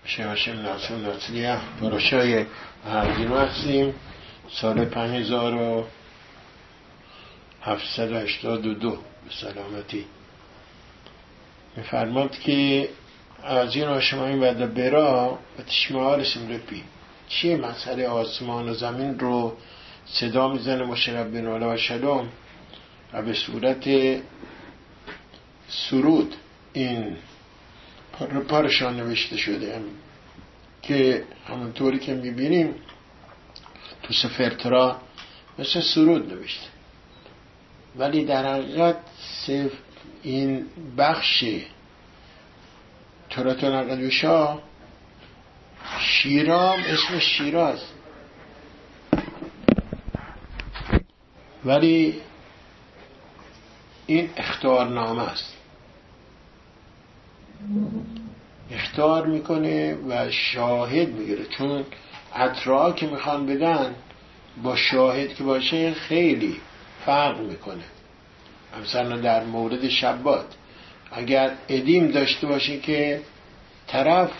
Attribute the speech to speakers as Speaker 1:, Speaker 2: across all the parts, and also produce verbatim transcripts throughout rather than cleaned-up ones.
Speaker 1: شهاشم ناصر ناصریه پروشای هرگینو هستیم. سال پنج هزار و هفتصد و هشتاد و دو به سلامتی. میفرماد که از این آشمایی بعد برا و تشمه رسیم رپی چیه مسئله آسمان و زمین رو صدا میزنه مشرب بن علا و شلوم و به صورت سرود این پر پارشان نوشته شده هم. که همونطوری که میبینیم تو سفر ترا مثل سرود نوشته، ولی در حقیقت این بخش ترا نقدوشا شیرام اسم شیراز، ولی این اخطارنامه است. اخطار میکنه و شاهد میگیره، چون اطراع که میخوان بدن با شاهد که باشه خیلی فرق میکنه. مثلا در مورد شبات اگر ادیم داشته باشه که طرف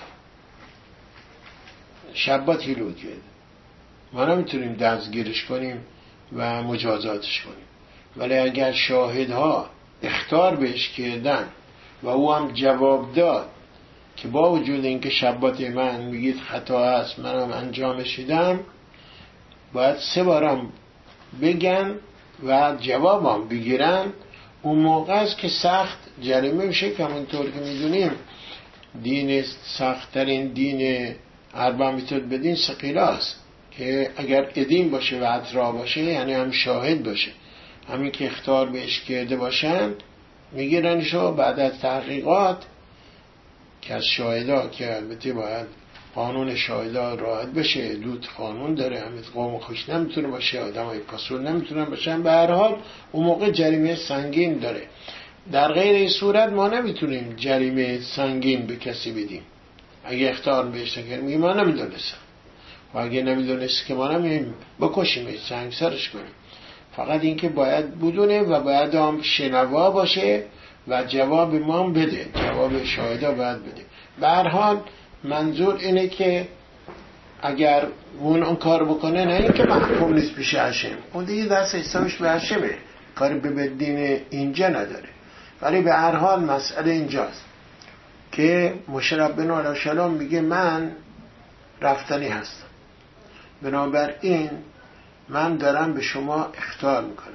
Speaker 1: شبات هیلو کرده، ما نمیتونیم دستگیرش کنیم و مجازاتش کنیم، ولی اگر شاهدها اخطار بهش کردن و او هم جواب داد که با وجود اینکه شبات من میگید خطا است منم انجامش دیدم، باید سه بارم بگن و جوابم بگیرن. اون موقع است که سخت جریمه میشه، که همونطور که میدونیم دین سخت‌ترین دین اربع میتود بدین ثقیله است، که اگر ادیم باشه و اطراع باشه یعنی هم شاهد باشه، همین که اخطار بهش کرده باشن میگیرنشو بعد از تحقیقات که از شاهدا که البته باید قانون شاهدا رعایت بشه، دود قانون داره، همین قوم خوش نمیتونه باشه، آدمای پاسور نمیتونن باشن، به هر حال اون موقع جریمه سنگین داره. در غیر این صورت ما نمیتونیم جریمه سنگین به کسی بدیم. اگه اخطار بهش نکنیم میگه ما نمیدونستم، و اگه نمیدونست که ما نمیدونیم بکشیمش، سنگ سرش کنیم. فقط اینکه باید بدونه و باید هم شنوا باشه و جواب ما بده، جواب شاهدا باید بده. به هر حال منظور اینه که اگر اون اون کار بکنه، نه اینکه محکوم نیست پیش هاشم، اون دیگه دست حسابش به هاشمه، کاری به بدین اینجا نداره. ولی به هر حال مسئله اینجاست که مشرب بن علا شلوم میگه من رفتنی هستم، بنابراین من دارم به شما اخطار میکنم.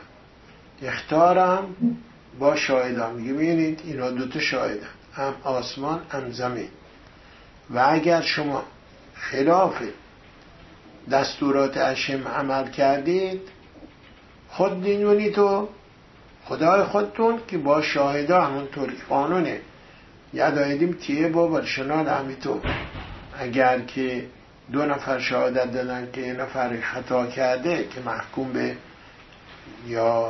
Speaker 1: اخطارم با شاهدان، میگه ببینید اینا دوتا شاهدن، هم آسمان هم زمین، و اگر شما خلاف دستورات هاشم عمل کردید خود دینونی تو خدای خودتون که با شاهدا همونطور که قانونه یدایدیم تیه با برشنال همیتو، اگر که دو نفر شهادت دادن که یه نفر خطا کرده که محکوم به یا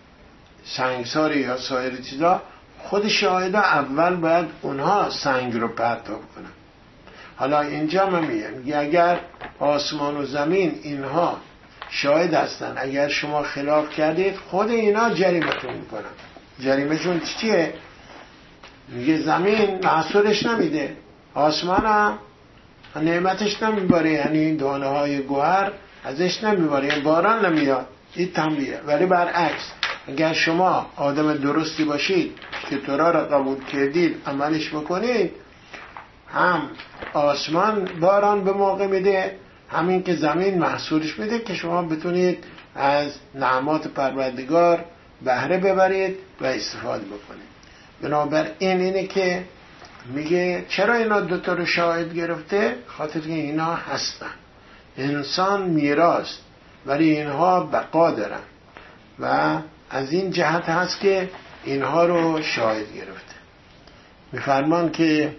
Speaker 1: سنگسار یا سایر چیزا، خود شاهدا اول باید اونها سنگ رو پرتاب کنن. حالا اینجا من میگم اگر آسمان و زمین اینها شاهد هستن، اگر شما خلاف کردید خود اینا جریمتون میکنن. جریمشون چیه؟ میگه زمین محصولش نمیده، آسمان هم نعمتش نمیباره، یعنی دانه های گوهر ازش نمیباره، یعنی باران نمیاد، این تنبیه. ولی برعکس اگر شما آدم درستی باشید که تورا را قبول کردید عملش بکنید، هم آسمان باران به موقع میده، همین که زمین محصولش میده که شما بتونید از نعمات پروردگار بهره ببرید و استفاده بکنید. بنابراین اینه که میگه چرا اینا دوتا رو شاهد گرفته؟ خاطر که اینا هستن، انسان میراث ولی اینها بقا دارن، و از این جهت هست که اینها رو شاهد گرفته. میفرمان که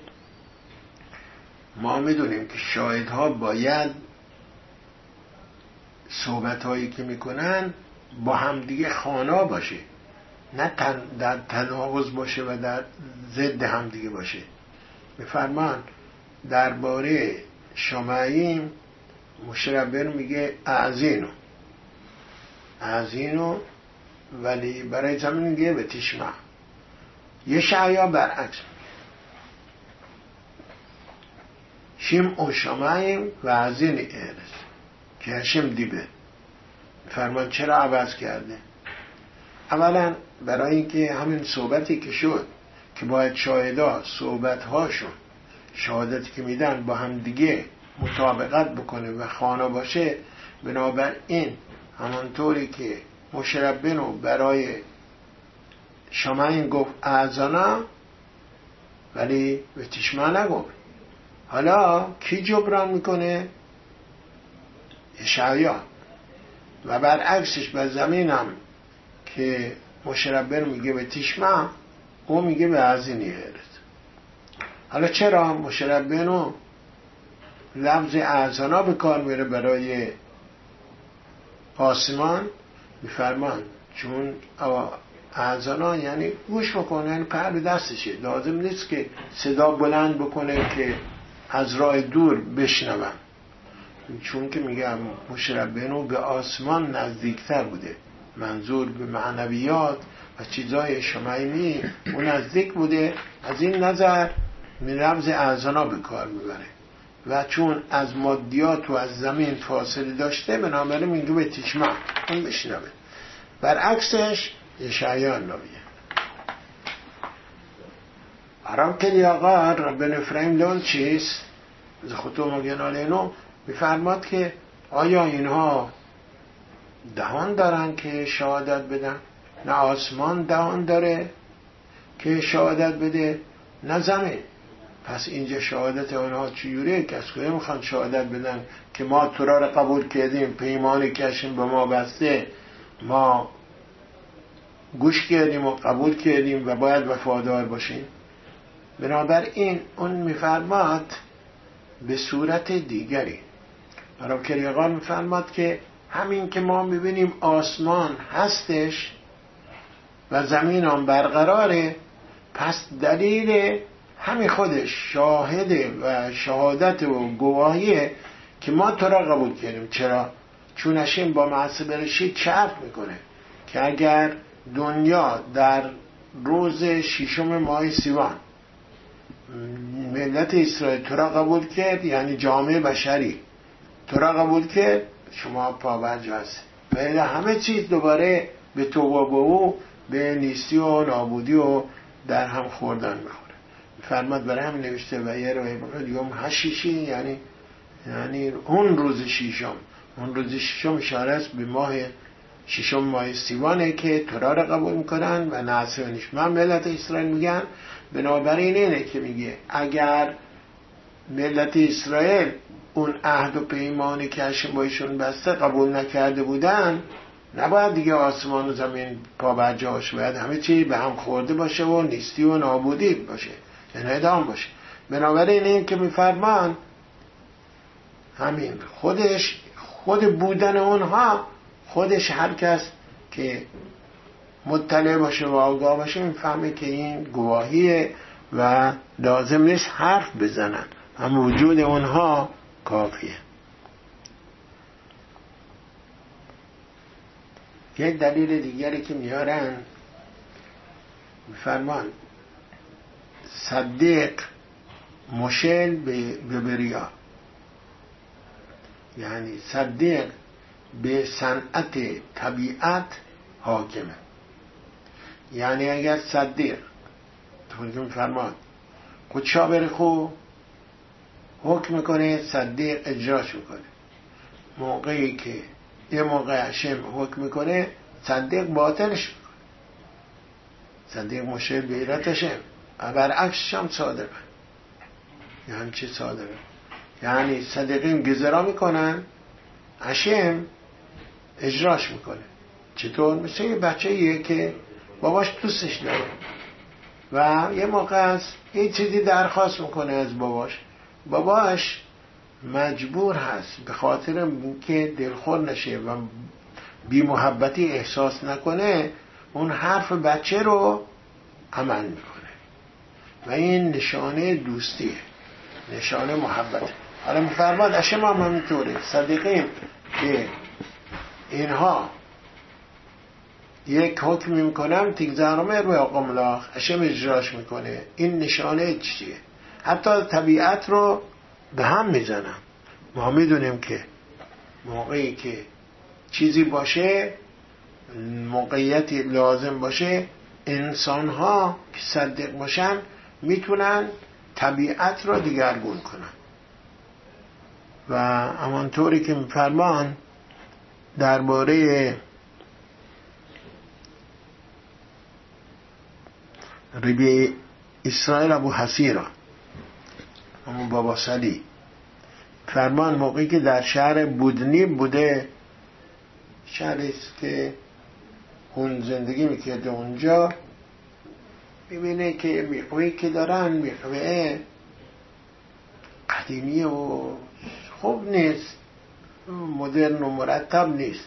Speaker 1: ما میدونیم که شاهدها باید صحبت هایی که میکنن با همدیگه خوانا باشه، نه تن در تناقض باشه و در ضد همدیگه باشه. میفرمان درباره شمعیم مشربر میگه اعزینو اعزینو، ولی برای زمین میگه به تشمع. یه شعیا برعکس، شیم او شمایم و از این ارز که هشم دیبه. فرمان چرا عوض کرده؟ اولا برای اینکه همین صحبتی که شد که باید شاهدا صحبت هاشون شهادتی که میدن با هم دیگه مطابقت بکنه و خوانا باشه، بنابراین همانطوری که مشربنو برای شماین گفت اعزانا ولی به تشما نگفت. حالا کی جبران میکنه؟ اشعیا. و برعکسش به زمینم که مشربن میگه به تشما، او میگه به ازینی هرد. حالا چرا مشربنو لفظ اعزانا به کار میره برای آسمان؟ میفرمان چون اعزانا یعنی گوش بکنه، یعنی پر به دستشه، لازم نیست که صدا بلند بکنه که از راه دور بشنون، چون که میگم مشربنو به آسمان نزدیکتر بوده، منظور به معنویات و چیزای شمایمی اون نزدیک بوده. از این نظر می لفظ اعزانا به کار میبره و چون از مادیات و از زمین فاصله داشته بنابراین میگه به تشما، اون بشنوه. برعکسش اشعیا نویه حرام کلی آقا ربن افرایم لون چیست از خطو مگنال اینو میفرماد که آیا اینها دهان دارن که شهادت بدن؟ نه آسمان دهان داره که شهادت بده، نه زمین. پس اینجا شهادت اونها چجوریه؟ کس که میخوان شهادت بدن که ما تو را قبول کردیم، پیمانی کشیم به ما بسته، ما گوش کردیم و قبول کردیم و باید وفادار باشیم. بنابراین اون میفرماد به صورت دیگری. برای کریغان میفرماد که همین که ما میبینیم آسمان هستش و زمین هم برقراره، پس دلیل همین خودش شاهده و شهادت و گواهیه که ما تو را قبول کردیم. چرا؟ چون هشم با معصه برشید چرف میکنه که اگر دنیا در روز ششم ماه سیوان ملت اسرائیل تو را قبول کرد، یعنی جامعه بشری تو را قبول کرد، شما پابرج هست و همه چیز دوباره به توبه او به نیستی و نابودی و در هم خوردن میخوره. فرماد برای همین نوشته و یه روی بقید یوم هشیشی، یعنی یعنی اون روز شیشم، اون روز شیشم اشاره است به ماه شیشم ماه سیوانه که تورا را قبول میکنن و نعصه و نشمن ملت اسرائیل میگن. بنابراین اینه که میگه اگر ملت اسرائیل اون عهد و پیمانی که هشم بایشون بسته قبول نکرده بودن، نباید دیگه آسمان و زمین پا بر جاش، باید همه چی به هم خورده باشه و نیستی و نابودی باشه، انهدام باشه. بنابراین این که میفرمان همین خودش خود بودن اونها، خودش هر کس که مطلع باشه و آگاه باشه میفهمه که این گواهیه و لازم نیست حرف بزنن، هم وجود اونها کافیه. یک دلیل دیگری که میارن میفرمان صدیق مشل به بریا، یعنی صدیق به صنعت طبیعت حاکمه. یعنی اگر صدیق طوری که میفرمان خودشا بره خو حکم میکنه، صدیق اجراش میکنه. موقعی که یه موقع هشم حکم میکنه صدیق باطلش میکنه، صدیق مشهد به ایرت هشم. برعکسش هم صادقه. یعنی چه صادقه؟ یعنی صدیقین گذرا میکنن، هشم اجراش میکنه. چطور؟ مثل یه بچه یه که باباش دوستش داره و یه موقع از یه چیزی درخواست میکنه از باباش، باباش مجبور هست به خاطر که دلخور نشه و بی محبتی احساس نکنه اون حرف بچه رو عمل میکنه و این نشانه دوستیه، نشانه محبت. حالا میفرماد هشم هم همینطوره. صدیقین که اینها یک حکمی میکنم تیگزارمه روی آقا ملاخ هشم اجراش میکنه. این نشانه چیه؟ حتی طبیعت رو به هم میزنن. ما میدونیم که موقعی که چیزی باشه، موقعیتی لازم باشه، انسان ها که صدق باشن میتونن طبیعت را دیگرگون کنن. و همانطوری که میفرمان درباره ربی اسرائیل ابو حسیرا، همون بابا سلی، فرمان موقعی که در شهر بودنی بوده، شهریست که اون زندگی میکرده اونجا، میبینه که میقوی که دارن میقوی قدیمی و خوب نیست، مدرن و مرتب نیست.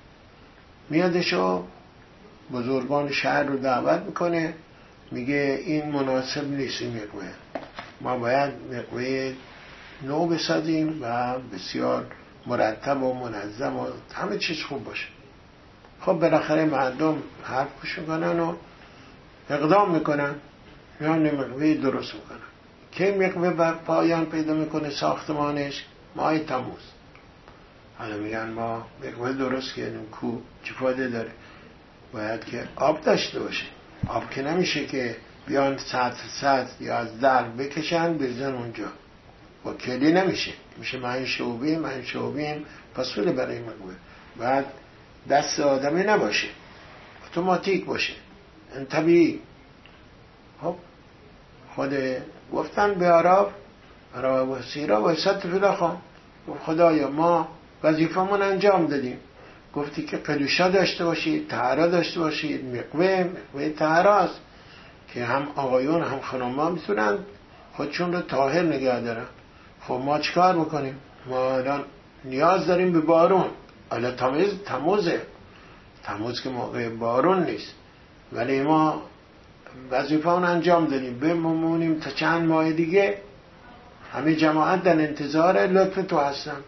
Speaker 1: میادشو بزرگان شهر رو دعوت میکنه، میگه این مناسب نیست این میقوی، ما باید میقوی نو بسازیم و بسیار مرتب و منظم و همه چیز خوب باشه. خب بالاخره مردم حرف گوش میکنن و اقدام میکنن، یعنی مقوی درست میکنن. که مقوی بر پایان پیدا میکنه ساختمانش؟ ماه تموز. حالا میگن ما مقوی درست کردیم، کو چه فایده داره؟ باید که آب داشته باشه. آب که نمیشه که بیان سطح سطح یا از در بکشن بریزن اونجا، با کلی نمیشه، میشه من شعبیم من شعبیم پسول برای مقوی. باید دست آدمی نباشه، اتوماتیک باشه، طبیعی. خب خود گفتن به عرب عرب و سیرا و ست فیلا خان، خدایا ما وظیفمون انجام دادیم، گفتی که قدوشا داشته باشید، طهارت داشته باشید. مقوی مقوی طهارت که هم آقایون هم خانم‌ها میتونن خودشون رو طاهر نگه دارن. خب ما چیکار بکنیم؟ ما الان نیاز داریم به بارون. الان تموز تموزه تموز که موقع بارون نیست، ولی ما وظیفه اون انجام دادیم، بمونیم تا چند ماه دیگه. همه جماعت در انتظار لطف تو هستن.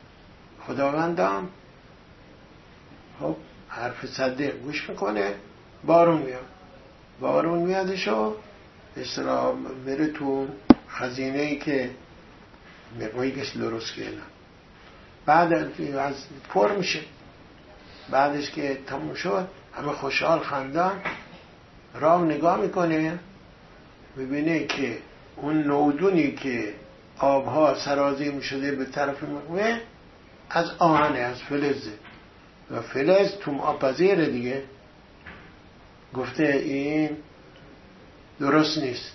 Speaker 1: خداوندم خب حرف صدق گوش میکنه، بارون میاد. بارون میادشو اصلا میره تو خزینه ای که مقوی کش درست کردن. بعد از پر میشه، بعدش که تموم شد همه خوشحال خندان، راه نگاه میکنه، ببینه که اون نودونی که آبها سرازیر شده به طرف مقوی از آهنه، از فلزه، و فلز توم آبپذیره دیگه. گفته این درست نیست.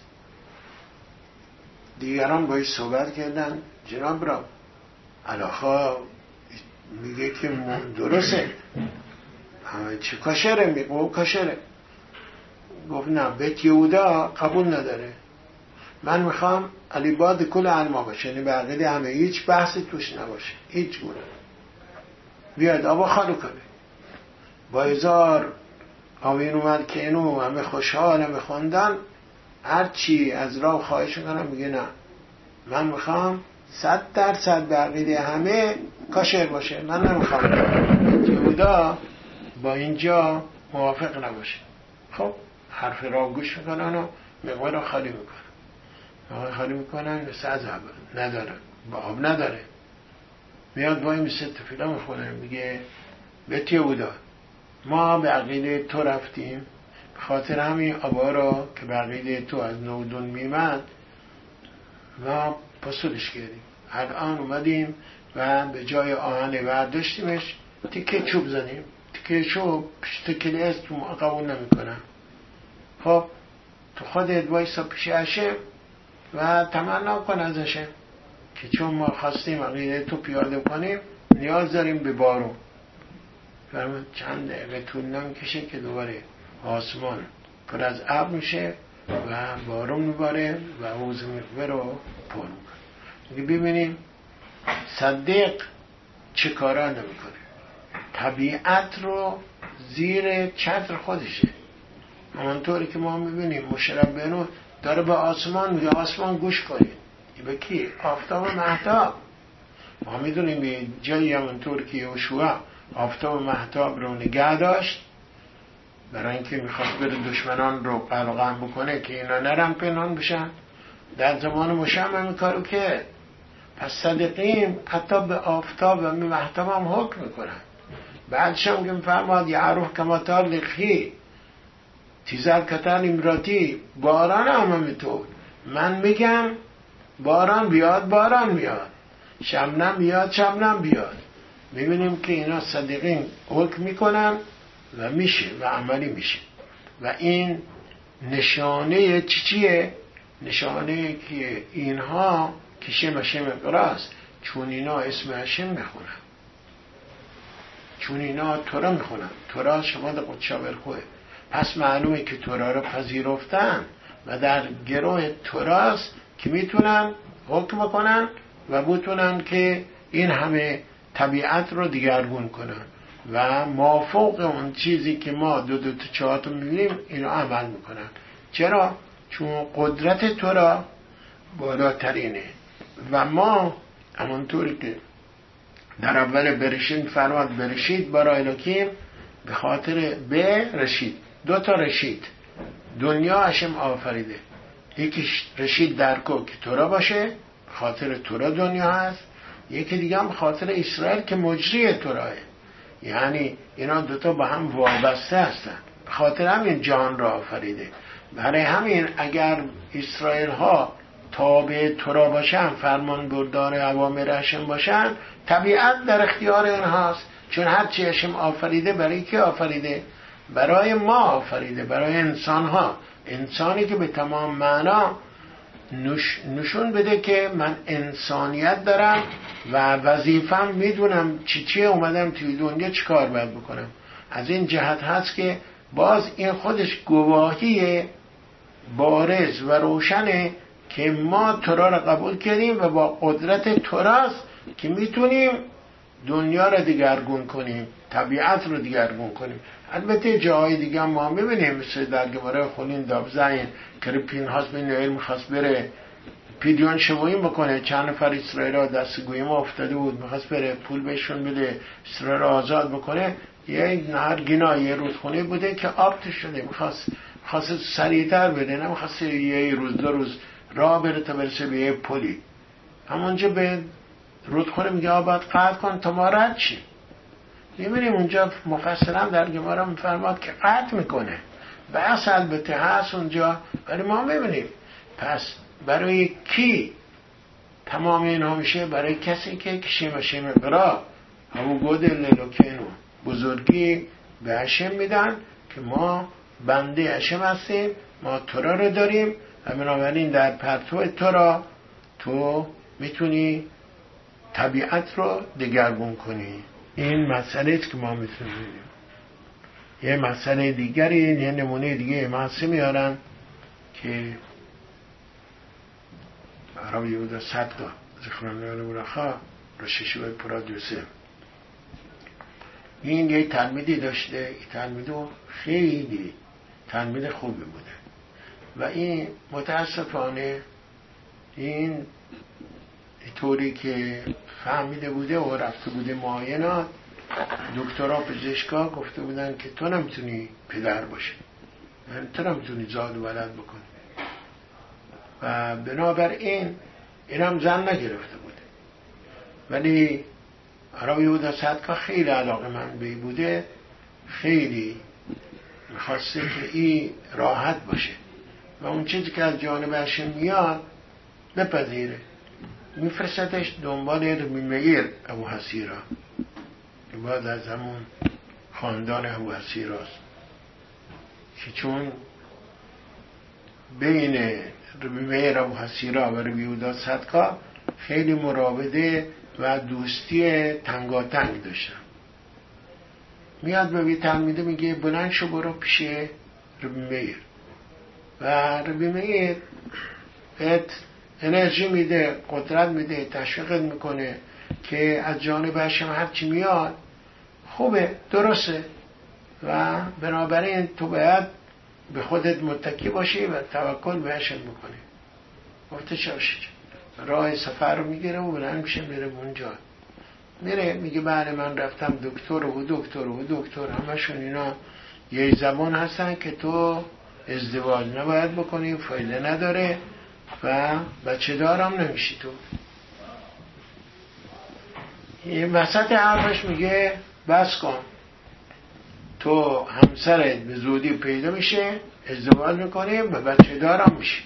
Speaker 1: دیگران باید صحبت کردن، جناب را علاخا میگه که درسته، همه چی کاشره، میگه کاشره. گفت نه، بیت یهودا قبول نداره، من میخوام علی باد کل علما باشه، یعنی به عقیده همه، هیچ بحثی توش نباشه، هیچ گونه. بیاد آبا خالو کنه. با هزار آمین اومد که اینو همه خوشحال همه خوندن، هر چی از راه خواهش میکنم میگه نه، من میخوام صد درصد به عقیده همه کاشر باشه، من نمیخوام یهودا با اینجا موافق نباشه. خب حرف را گوش میکنن و مقوی را خالی میکنن. مقوی خالی میکنن مثل از عبر نداره، با آب نداره. میاد وای مثل تفیلا میخونه، میگه بیت یهودا ما به عقیده تو رفتیم، به خاطر همین آبا را که به عقیده تو از نودون میمد ما پسولش کردیم. الان اومدیم و به جای آهن برداشتیمش، تیکه چوب زدیم. تیکه چوب پشت کلیس تو قبول نمی کنن. خب تو خودت وایسا پیش هشم و تمنا کن از هشم که چون ما خواستیم عقیده تو پیاده کنیم نیاز داریم به بارون. فرمان چند دقیقه طول نمیکشه که دوباره آسمان پر از ابر میشه و بارون میباره و حوض مقوی رو پر میکنه. ببینیم صدق چه کارا نمیکنه، طبیعت رو زیر چتر خودشه. همانطوری که ما میبینیم مشرب بینو داره به آسمان میگه آسمان گوش کنید. به کی؟ آفتاب مهتاب. ما میدونیم به جایی همانطور که یوشوا آفتاب مهتاب رو نگه داشت برای اینکه میخواست بره دشمنان رو قلقم بکنه که اینا نرم پنهان بشن. در زمان مشم هم کارو کرد. پس صدقیم حتی به آفتاب و به مهتاب هم حکم میکنن. بعدش هم که میفرماد یعروف کماتار لخی تیزر کتن امراتی، باران هم تو من میگم باران بیاد باران میاد، شبنم بیاد شبنم بیاد. میبینیم که اینا صدقین حکم میکنن و میشه و عملی میشه. و این نشانه چی چیه؟ نشانه که اینها که شم شم اقراست، چون اینا اسم هشم میخونن، چون اینا تورا میخونن. تورا شما در قدشا برخوه، پس معلومه که تورا رو پذیرفتن و در گروه توراست که میتونن حکم کنن و بتونن که این همه طبیعت رو دیگرگون کنن و مافوق اون چیزی که ما دو دو تا چهار تا میبینیم اینو عمل میکنن. چرا؟ چون قدرت تورا بالاترینه و ما همونطوری که در اول برشید فرماد برشید برای الوکیم به خاطر به رشید، دو تا رشید دنیا هشم آفریده، یکیش رشید درکو که تورا باشه به خاطر تورا دنیا هست، یکی دیگه هم به خاطر اسرائیل که مجری توراه، یعنی اینا دوتا با هم وابسته هستن، به خاطر همین جهان را آفریده. برای همین اگر اسرائیل ها تابع تورا باشن، فرمان بردار اوامر هشم باشن، طبیعت در اختیار اینهاست، چون هر چی هشم آفریده برای کی آفریده؟ برای ما آفریده، برای انسان ها. انسانی که به تمام معنا نش... نشون بده که من انسانیت دارم و وظیفم میدونم چی چی اومدم توی دنیا چی کار باید بکنم. از این جهت هست که باز این خودش گواهی بارز و روشنه که ما تورا را قبول کردیم و با قدرت توراست که میتونیم دنیا را دیگرگون کنیم، طبیعت رو دیگرگون کنیم. البته جاهای دیگه ما میبینیم مثل در گماره خونین دابزین که پینهاس بین علم خواست بره پیدیون شویم بکنه، چند نفر اسرائیل را دستگوی ما افتاده بود، میخواست بره پول بهشون بده اسرائیل را آزاد بکنه. یه نهر گینا یه رودخونه بوده که آب توش شده، میخواست خواست سریعتر بده، نمیخواست یه روز دو روز راه بره تا برسه به یه پلی. همونجا به رودخونه میگه آباد قطع کن تا ما رد شیم. میبینیم اونجا مفصلا در گماره میفرماد که قطع میکنه. بحث البته هست اونجا، ولی ما میبینیم پس برای کی تمام اینا میشه؟ برای کسی که کشیم شیم برا همون گود للوکینو بزرگی به هشم میدن که ما بنده هشم هستیم، ما تورا رو داریم و بنابراین در پرتو تورا تو میتونی طبیعت رو دگرگون کنی. این مسئله است که ما میتونیم ببینیم. یه مسئله دیگری، یه نمونه دیگه محصه میارن که برای یهودا صدقا زخرانیان برخا رششوی پرادوسه این یه تلمیدی داشته، این تلمیدو خیلی تلمید خوبی بوده و این متاسفانه این طوری که فهمیده بوده و رفته بوده معاینات، دکترها پزشکا گفته بودن که تو نمیتونی پدر باشی، یعنی تو نمیتونی زاد و ولد بکنی و بنابراین این هم زن نگرفته بوده. ولی عرب یهودا صدقا خیلی علاقه من بی بوده، خیلی میخواسته که این راحت باشه و اون چیزی که از جانب هشم میاد بپذیره. میفرستش دنبال ربی مئیر ابو حسیرا که بعد از همون خاندان ابو حسیراست که چون بین ربی مئیر ابو حسیرا و ربی یهودا صدقا خیلی مراوده و دوستی تنگاتنگ داشتن. میاد به بی تلمیده میگه بلند شو برو پیش ربی مئیر و ربی مئیر بهت انرژی میده، قدرت میده، تشویقت میکنه که از جانب هشم هرچی میاد خوبه، درسته و بنابراین تو باید به خودت متکی باشی و توکل به هشم بکنی. گفته شاشید راه سفر رو میگیره و بلند میشه میره اونجا، میره میگه بله من رفتم دکتر و دکتر و دکتر، همشون اینا یه زبان هستن که تو ازدواج نباید بکنی، فایده نداره و بچه دارم نمیشی تو. این وسط حرفش میگه بس کن، تو همسرت به زودی پیدا میشه، ازدواج میکنیم و بچه دارم میشه.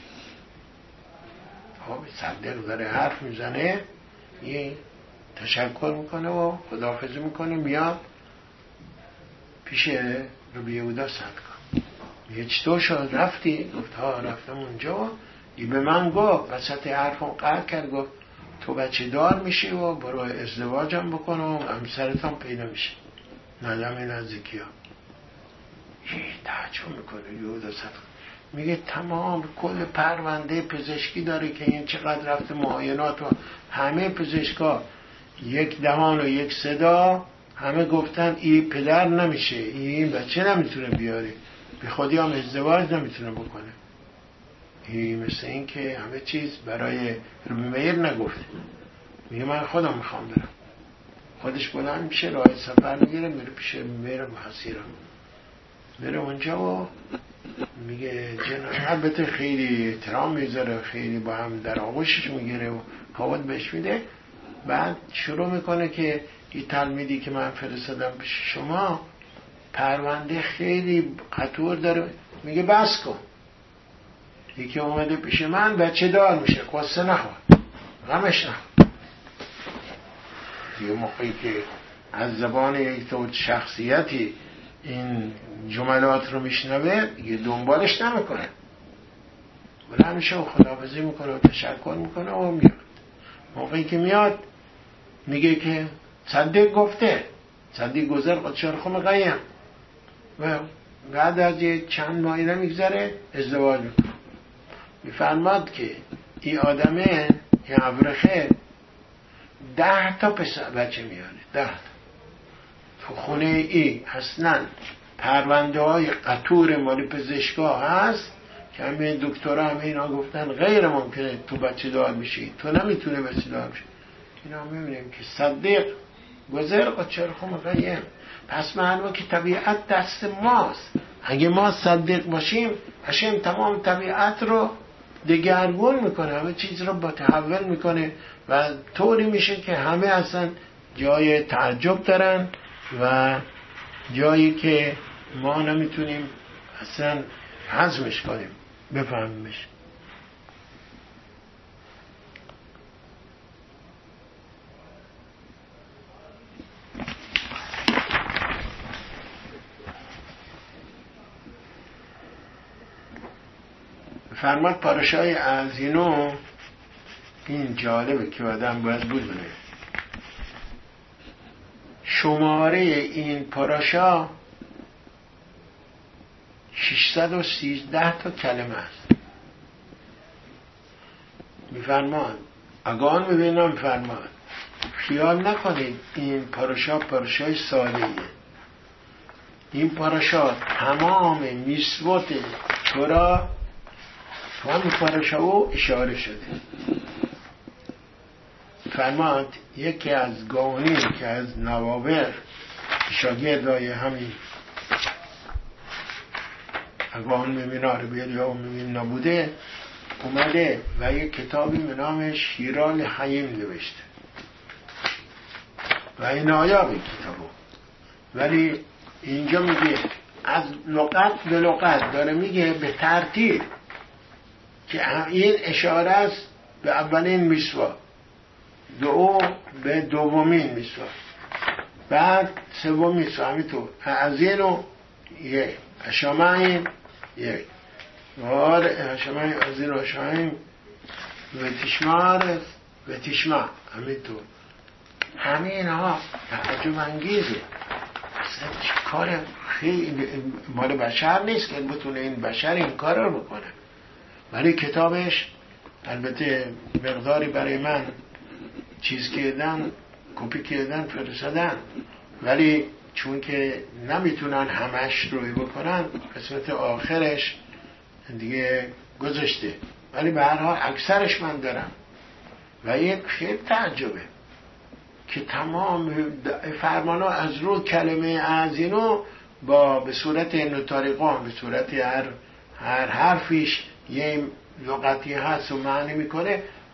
Speaker 1: خب صدق داره حرف میزنه، یه تشکر میکنه و خداحافظی میکنه، میاد پیش ربی یهودا صد کن. میگه چطور شد رفتی؟ گفت ها رفتم اونجا، یه به من گفت وسط حرفم قطع کرد، گفت تو بچه دار میشی و برو ازدواجم بکن و همسرت هم پیدا میشه، ندم نزدیکی ها. یه تعجب میکنه یهودا صد کن. میگه تمام کل پرونده پزشکی داره که این چقدر رفته معاینات و همه پزشکا یک دهان و یک صدا همه گفتن این پدر نمیشه، این بچه نمیتونه بیاره، به خودی هم ازدواج نمیتونه بکنه. این مثل این که همه چیز برای ربی میر نگفته. میگه من خودم میخوام برم. خودش بلند میشه راه سفر میگیره میره پیش ربی میر محصیرا، میره اونجا و میگه جناب، البته خیلی احترام میذاره، خیلی با هم در آغوشش میگیره و حواد بهش میده. بعد شروع میکنه که این تلمیدی که من فرستادم پیش شما پرونده خیلی قطور داره. میگه بس کن، یکی اومده پیش من بچه دار میشه، قصه نخور، غمش نخور. یه موقعی که از زبان یک تو شخصیتی این جملات رو میشنوه یه دنبالش نمیکنه، ولی همیشه خداحافظی میکنه و تشکر میکنه و میاد. موقعی که میاد میگه که صدیق گفته، صدیق گذر قدشارخم قیم، و بعد از یه چند ماهی نمیگذره ازدواج میکنه. میفرماد که این آدمه، این ابرخه ده تا پسر بچه میاره، ده تا. تو خونه ای اصلا پرونده های قطور مالی پزشکا هست که همه دکترها همه اینا گفتن غیر ممکنه تو بچه دار میشی، تو نمیتونه بچه دار میشی. اینا میبینیم که صدیق گذر قدشارخم قیم. پس معلومه که طبیعت دست ماست. اگه ما صدیق باشیم هشم تمام طبیعت رو دگرگون میکنه، همه چیز رو با تحول میکنه و طوری میشه که همه اصلا جای تعجب دارن و جایی که ما نمیتونیم اصلا هضمش کنیم بفهمیمش. فرماد پاراشای از اینو، این جالبه که آدم باید بدونه شماره این پاراشا ششصد و سیزده تا کلمه است. میفرمان اگان میبینم فرمان خیال نکنید این پاراشا پاراشای ساده ایه. این پاراشا تمام میسوت تورا تو هم پاراشا او اشاره شده. فرماد یکی از گاونی که از نوابر شاگردای همین اگان میبینار بیاد یا میبین نبوده اومده و یک کتابی به نام شیرال حیم نوشته و این آیابی کتابو، ولی اینجا میگه از لغت به لغت داره میگه به ترتیب که این اشاره است به اولین میسوا، دو به دومین میسوا، بعد سوم میسوا، همینطور از اینو یک اشامعین یک وار اشامعین از این اشامعین و تشمار و تشمع، همینطور. همین ها تعجب انگیزه، اصلا کار خیلی مال بشر نیست که بتونه این بشر این کار رو بکنه، ولی کتابش البته مقداری برای من چیز کردن کپی کردن فرستادن، ولی چون که نمیتونن همش روی بکنن قسمت آخرش دیگه گذاشته، ولی به هر حال اکثرش من دارم و این خیلی تعجبه که تمام فرمانا از رو کلمه از اینو با به صورت نوتاریقان به صورت هر هر حرفیش یه لغتی هست و معنی میکنه،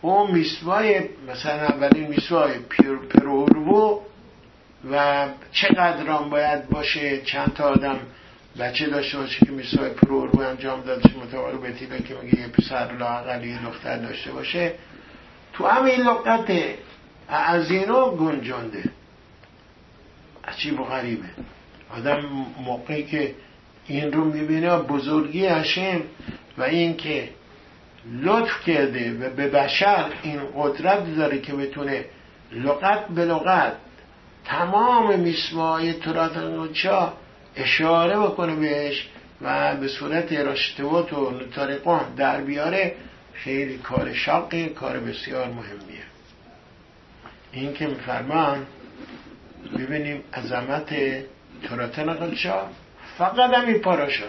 Speaker 1: اون میسوای مثلا اولین میسوای پرورو و چقدر هم باید باشه، چند تا آدم بچه داشته باشه که میسوای پرورو انجام داده شه، متوالو بتیلا که میگه یه پسر لااقل یه دختر داشته باشه. تو همین لغت از اینو گنجانده. عجیب و غریبه. آدم موقعی که این رو میبینه بزرگی هشم و این که لطف کرده و به بشر این قدرت داره که بتونه لغت به لغت تمام میسمای تورات القدسا اشاره بکنه بهش و به صورت راشتوات و نطارقان در بیاره، خیلی کار شاقی، کار بسیار مهمیه. این که میفرمان ببینیم عظمت تورات القدسا فقط همین پاراشا،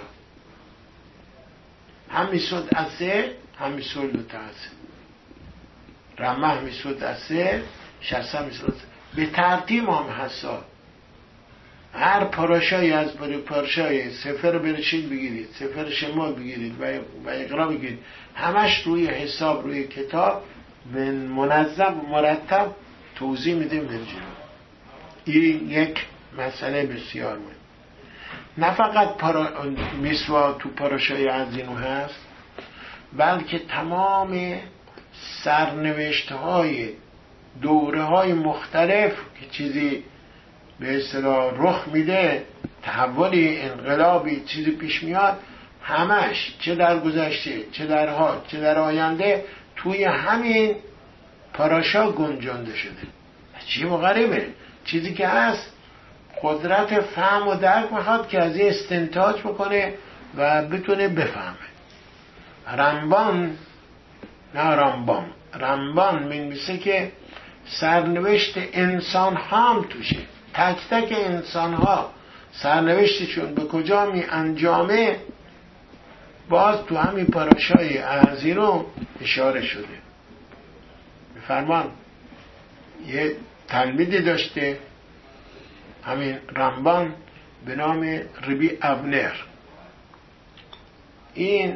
Speaker 1: هم میسود اسه هم میسود لطاسه رمه میسود اسه شرسه میسود به ترتیب هم حسا. هر پاراشایی از بری پاراشای سفر برشید بگیرید، سفر شمال بگیرید و اقرا بگیرید، همش روی حساب روی کتاب منظم و مرتب توضیح میده مرجع. این یک مسئله بسیار مهم. نه فقط پارا... میسوا تو پاراشای عظیمو هست، بلکه تمام سرنوشت های دوره های مختلف که چیزی به اصطلاح رخ میده، تحولی، انقلابی، چیزی پیش میاد، همش چه در گذشته چه در حال چه در آینده توی همین پاراشا گنجانده شده. چیه و غریبه، چیزی که هست قدرت فهم و درک میخواد که از این استنتاج بکنه و بتونه بفهمه. رمبان نه رمبان رمبان می‌نویسه که سرنوشت انسان ها هم توشه، تک تک انسان ها سرنوشتشون به کجا می انجامه باز تو همین پاراشای اعزی رو اشاره شده. فرمان یه تلمیدی داشته همین رمبان به نام ربی ابنر. این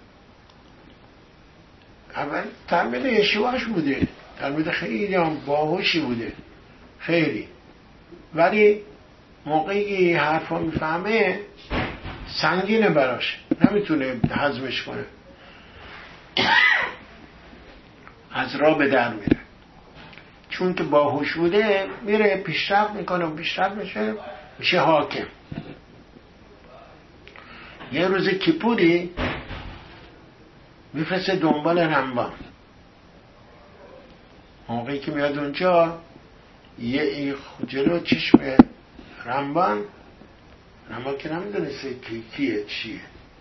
Speaker 1: اول تلمید یشواش بوده، تلمید خیلی هم باهوشی بوده خیلی، ولی موقعی که این حرفا میفهمه سنگینه براش، نمیتونه هضمش کنه، از راه به در میره. چون که باهوش بوده میره پیشرفت میکنه و پیشرفت میشه میشه حاکم. یه روز کیپوری میفرسته دنبال رمبان. موقعی که میاد اونجا یه جلو چشم رمبان، رمبان که نمیدونسته که کیه چیه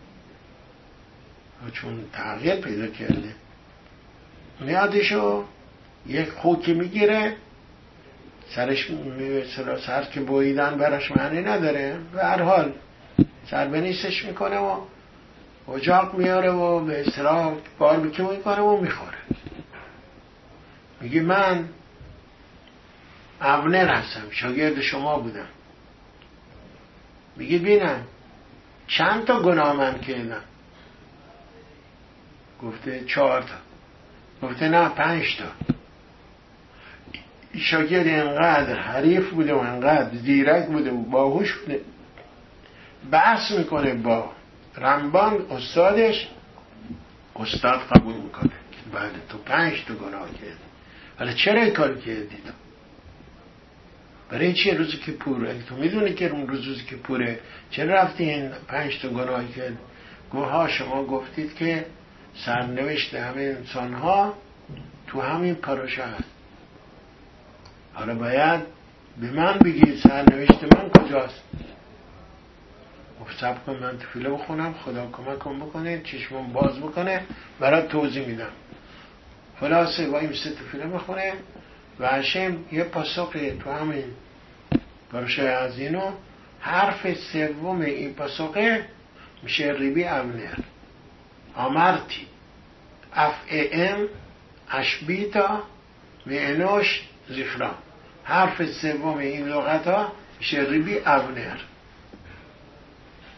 Speaker 1: چون تغییر پیدا کرده، میادشو یک خوکی میگیره سرش میوه سر که بویدن براش معنی نداره، به هر حال سر بنیستش میکنه و اجاق میاره و به اصطلاح باربیکیو میکنه و میخوره. میگه من ابنر هستم، شاگرد شما بودم. میگه بینم چند تا گناه من کردم؟ گفته چهار تا. گفته نه پنج تا. شاگرد اینقدر حریف بوده و اینقدر زیرک بوده و باهوش بوده، بحث میکنه با رمبان استادش، استاد قبول میکنه بعد تو پنج تا گناه کردی، حالا چرا این کار کردی تو؟ برای چی روزی که پوره؟ اگه تو میدونی که اون روزی که پوره چرا رفتی این پنج تا گناه کرد؟ گوه ها شما گفتید که سرنوشت همه انسان ها تو همین پاراشا هست، حالا باید به من بگید سرنوشت من کجاست. صبر کن من تفیله بخونم، خدا کمکم بکنه چشمم باز بکنه برات توضیح میدم. خلاصه با این سه تفیله بخونه و هشم یه پاسخ تو همین پاراشای از اینو حرف سوم این پاسخه میشه ریبی ابنر آمرتی اف ام اشبیتا معنوش زخرا. حرف سوم این لغت ها میشه ریبی ابنر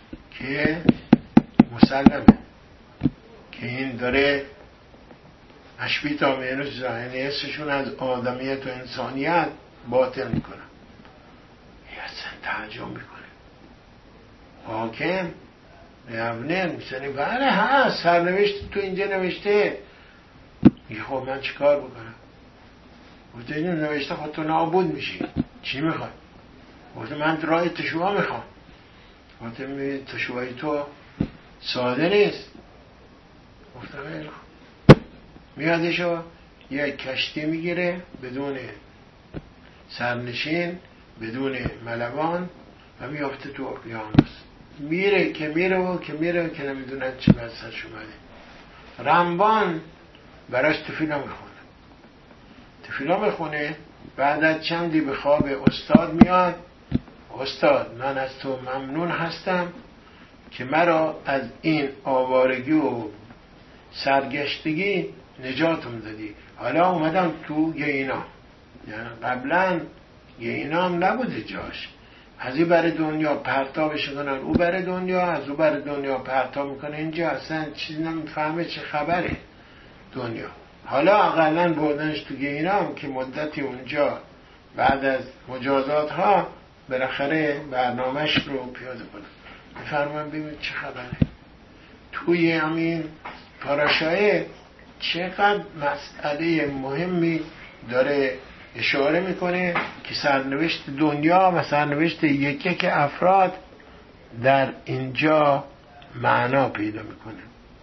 Speaker 1: که مسلمه که این داره اشبیتا مینوس زاهنی اسمشون از آدمیت و انسانیت باطل میکنن. یه اصلا تعجب میکنه. حاکم یونر میسنی بله هست سرنوشت تو اینجا نوشته. میگه خب من چیکار بکنم؟ گفته این نوشته خود تو نابود میشی، چی میخوای؟ گفته من راه تشوها میخوام. گفته می تشوهای تو ساده نیست. گفته خیلی خوب. میادشو یک کشتی میگیره بدون سرنشین بدون ملوان و میافته تو اقیانوس. میره که میره و که میره که نمیدونن چه بسرش اومده. رمبان براش تفیلا میخونه تفیلا میخونه بعد از چندی به خواب استاد میاد. استاد من از تو ممنون هستم که مرا از این آوارگی و سرگشتگی نجاتم دادی. حالا اومدم تو گینا، یعنی قبلا گینا هم نبوده جاش. از این بر دنیا پرتابش کنن او بر دنیا، از او بر دنیا پرتاب میکنه اینجا. اصلا چیزی نمیفهمه چه خبره دنیا. حالا اقلا بردنش تو گینا هم که مدتی اونجا بعد از مجازات ها بالاخره برنامهش رو پیاده کنه. بفرمان ببینید چه خبره. توی همین پاراشای چقدر مسئله مهمی داره اشاره میکنه که سرنوشت دنیا و سرنوشت یک یک افراد در اینجا معنا پیدا میکنه.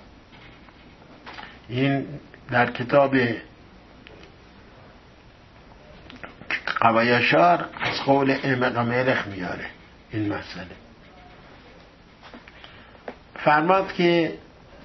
Speaker 1: این در کتاب قوایشار از قول امق ملخ میاره این مسئله. فرماد که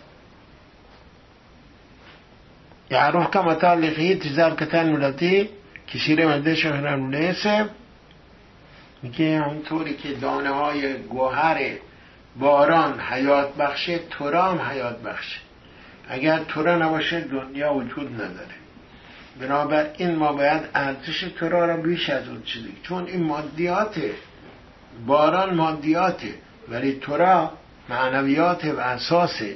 Speaker 1: یعرف که متعلقی تزار کتن ملتی کشیره مده شهر ملیسه. میگه همونطوری که دانه های گوهر باران حیات بخشه تورا هم حیات بخشه. اگر تورا نباشه دنیا وجود نداره. بنابراین ما باید ارزش تورا را بیش از اون چیزی، چون این مادیاته، باران مادیاته ولی تورا معنویات و اساسه.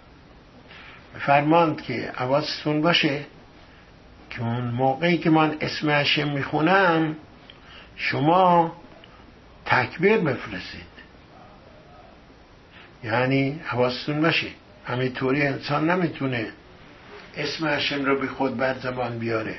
Speaker 1: فرماند که حواستون باشه که اون موقعی که من اسم هشم میخونم شما تکبیر بفرستید. یعنی حواستون باشه همینطوری انسان نمیتونه اسم هشم رو به خود بر زبان بیاره.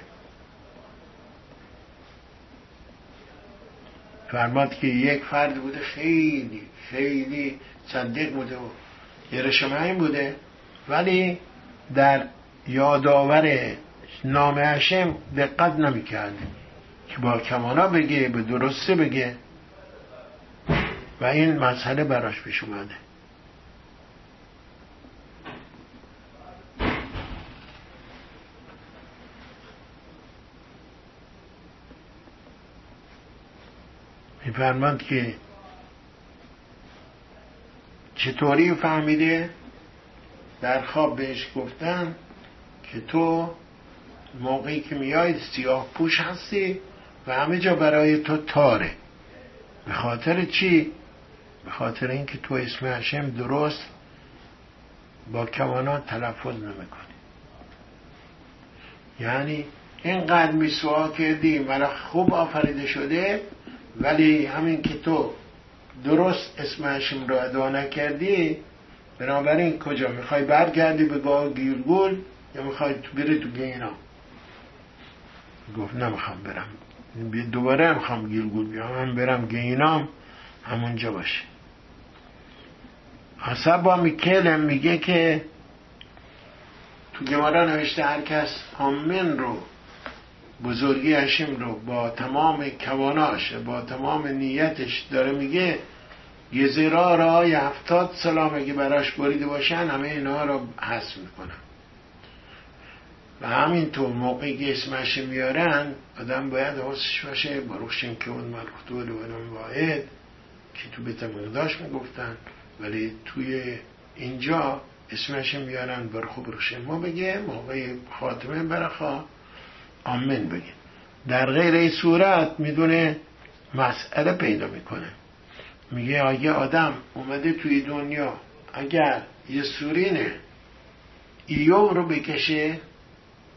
Speaker 1: فرماد که یک فرد بوده خیلی خیلی صدیق بوده و یرشمعین بوده ولی در یادآور نام هشم دقت نمی کرده که با کمانا بگه به درسته بگه و این مسئله براش پیش اومده. میفرماند که چطوری فهمیده؟ در خواب بهش گفتن که تو موقعی که میای سیاه پوش هستی و همه جا برای تو تاره. به خاطر چی؟ به خاطر اینکه تو اسم هشم درست با کمانات تلفظ نمیکنی. یعنی اینقدر میسوا کردی مرا خوب آفریده شده ولی همین که تو درست اسم هشم رو ادا نکردی بنابراین کجا میخوای برگردی به گاه گیلگول یا میخوای تو بری تو گینا؟ گفت نمیخوام برم دوباره میخوام گیلگول بیام، هم برم گینام همونجا باشه. حسب میکلم میگه که تو گمارا نوشته هر کس آمین رو بزرگی هشم رو با تمام کواناش با تمام نیتش داره میگه یه زیرا را یه هفتاد سلام اگه براش بریده باشن همه اینا رو حس میکنن. و همینطور موقعی که اسمش میارن آدم باید حسش باشه بروشیم که اون ملکتول و اون واحد که تو بیت مقداش میگفتن ولی توی اینجا اسمش میارن برخو بروشیم ما بگه موقع خاتمه برخوا آمین بگه. در غیر این صورت میدونه مسئله پیدا میکنه. میگه اگه آدم اومده توی دنیا اگر یه سورینه ایوم رو بکشه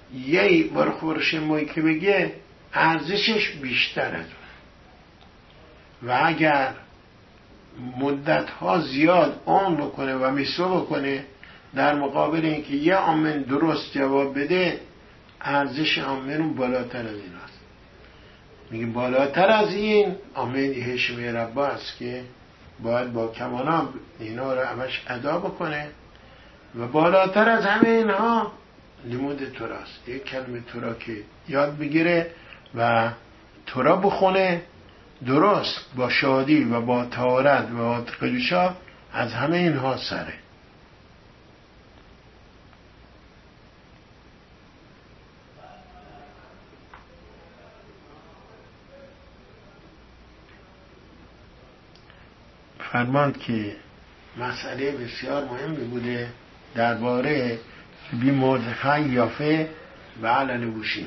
Speaker 1: یه بار خورش مایی که بگه ارزشش بیشتر از اون، و اگر مدت ها زیاد آن بکنه و میسو بکنه در مقابل اینکه یه آمن درست جواب بده، ارزش آمن اون بالاتر از این است. میگه بالاتر از این آمن هشم ربا است که باید با کمانا اینا رو همش ادا بکنه، و بالاتر از همه اینها لیمود توراست. یک کلمه تورا که یاد بگیره و تورا بخونه درست با شادی و با طهارت و با قدوشا، از همه اینها سره. فرماند که مسئله بسیار مهمی بوده درباره بی مردخای یافه و علل بوشیم،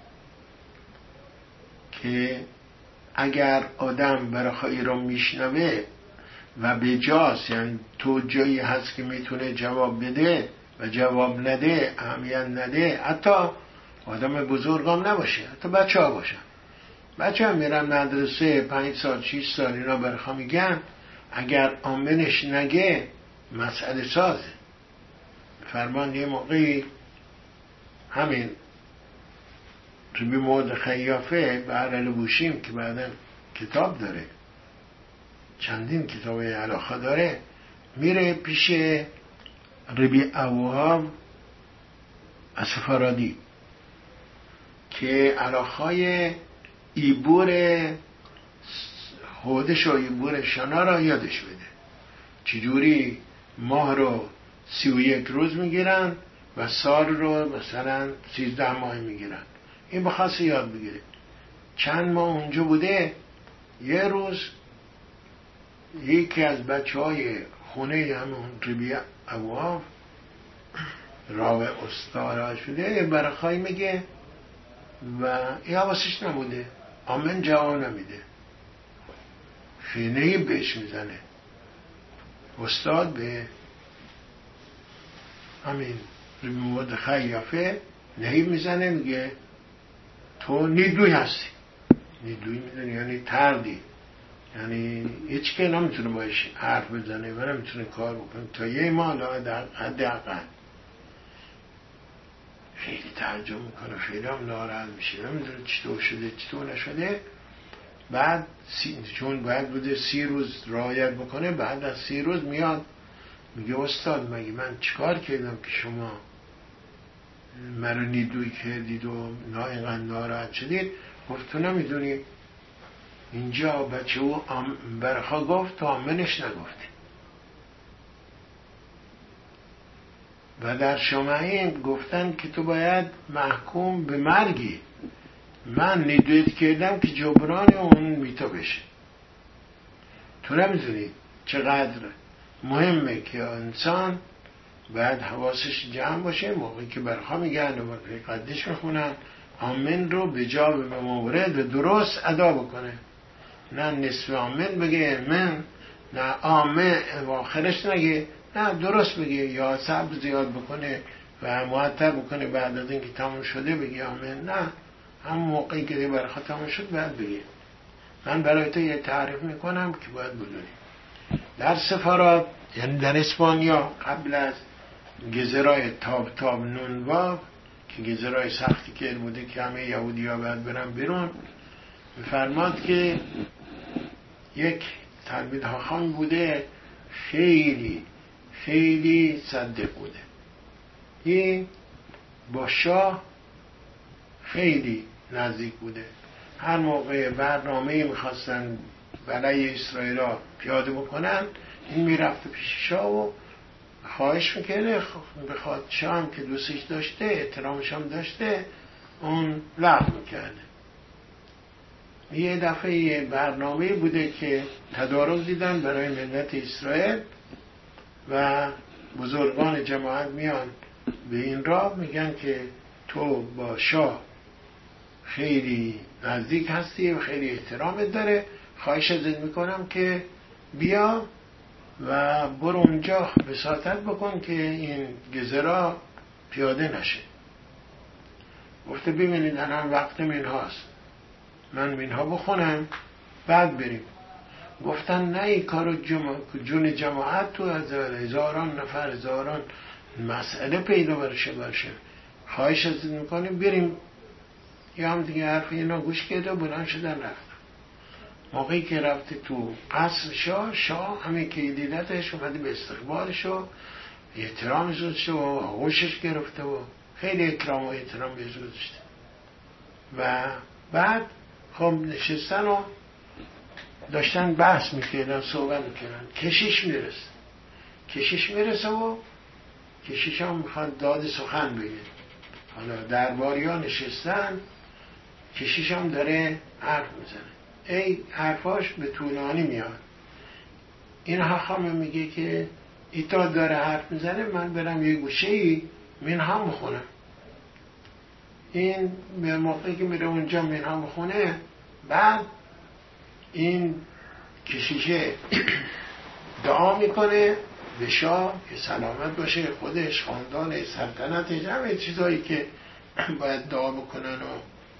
Speaker 1: که اگر آدم برای رو میشنوه و به جاست، یعنی تو جایی هست که میتونه جواب بده و جواب نده، اهمیت نده، حتی آدم بزرگام نباشه، حتی بچه ها باشن، بچه ها میرن مدرسه پنج سال شیش سال اینا برخوا میگن، اگر آمنش نگه مسئله سازه. فرمان یه موقعی همین ربی مورد خیافه به علل بوشیم که بعدا کتاب داره، چندین کتاب علاقه داره، میره پیش ربی اوهاب اسفارادی که علاقه ایبور خودش و ایبور شانا را یادش بده، چجوری ماه رو سی و یک روز میگیرن و سال رو مثلا سیزده ماه میگیرن. این بخواست یاد بگیره. چند ماه اونجا بوده، یه روز یکی از بچه های خونه همون ربی اوهاب راوه استارا شده برخوای میگه و این حواسش نبوده، آمن جواب نمیده، فینهی بهش میزنه. استاد به همین ربی مورد خیافه نهی میزنه، میگه تو نیدوی هستی. نیدوی میدونی یعنی تردی، یعنی هیچ که نمیتونه باش حرف بزنه و نمیتونه کار بکنه تا یه ماه حد اقل. خیلی تعجب میکنه، خیلی هم ناراحت میشه، نمیدونه چطور شده چطور نشده. بعد سی... چون باید بوده سی روز رعایت بکنه، بعد از سی روز میاد میگه استاد مگه من چیکار کردم که شما منو نیدوی کردید و نا اینقدر ناراحت شدید؟ گفت تو نمیدونی اینجا بچه او برخوا گفت تو آمنش نگفتی، و در شمعین گفتن که تو باید محکوم به مرگی. من نیدویت کردم که جبران اون میتو بشه. تو نمیدونی چقدر مهمه که انسان باید حواسش جمع باشه موقعی که برخوا میگن و قدش میخونن، آمن رو به جا به مورد و درست ادا بکنه، نه نصف آمن بگه من، نه آمن و آخرش نگه، نه درست بگه یا صبر زیاد بکنه و معطر بکنه بعد از اینکه تموم شده بگه آمن، نه همون موقعی که برخوا تموم شد باید بگه. من برای تو یه تعریف میکنم که باید بدونی. در سفارات یعنی در اسپانیا قبل از گزرای تاب تاب نونوا که گزرای سختی که بوده که همه یهودی ها باید برن بیرون، میفرماد که یک تلمید خان بوده خیلی خیلی صدق بوده، این با شاه خیلی نزدیک بوده. هر موقع برنامه میخواستن برای اسرائیل ها پیاده بکنن، این میرفت پیش شاه و خواهش میکنه بخواد شاه هم که دوستش داشته احترامش هم داشته اون لغو میکرده. یه دفعه برنامه بوده که تدارک دیدن برای ملت اسرائیل و بزرگان جماعت میان به این راه میگن که تو با شاه خیلی نزدیک هستی و خیلی احترامت داره، خواهش ازت میکنم که بیا و برو اونجا وساطت بکن که این گزرا پیاده نشه. گفته ببینید الان وقت منهاست، من منها بخونم بعد بریم. گفتن نه این کارو جمع... جون جماعت تو از هزاران نفر هزاران مسئله پیدا برشه برشه خواهش ازت میکنیم بریم. یا هم دیگه حرف اینا گوش کرده و بلند شدن رفت. موقعی که رفته تو قصر شاه، شاه همین که دیدتش اومده به استقبالش و احترامش گذاشته و آغوشش گرفته و خیلی اکرام و احترام بهش گذاشته. و بعد خب نشستن و داشتن بحث میکردن، صحبت میکردن. کشیش میرسه کشیش میرسه و کشیش هم میخواد داد سخن بگه. حالا درباری ها نشستن، کشیش هم داره حرف میزنه. ای حرفاش به طولانی میاد. این حاخامه میگه که ایتا داره حرف میزنه، من برم یه گوشه ای من هم بخونم. این به موقعی که میره اونجا من هم بخونه، بعد این کشیشه دعا میکنه به شاه که سلامت باشه، خودش، خاندان، سلطنتش، همه چیزایی که باید دعا بکنن و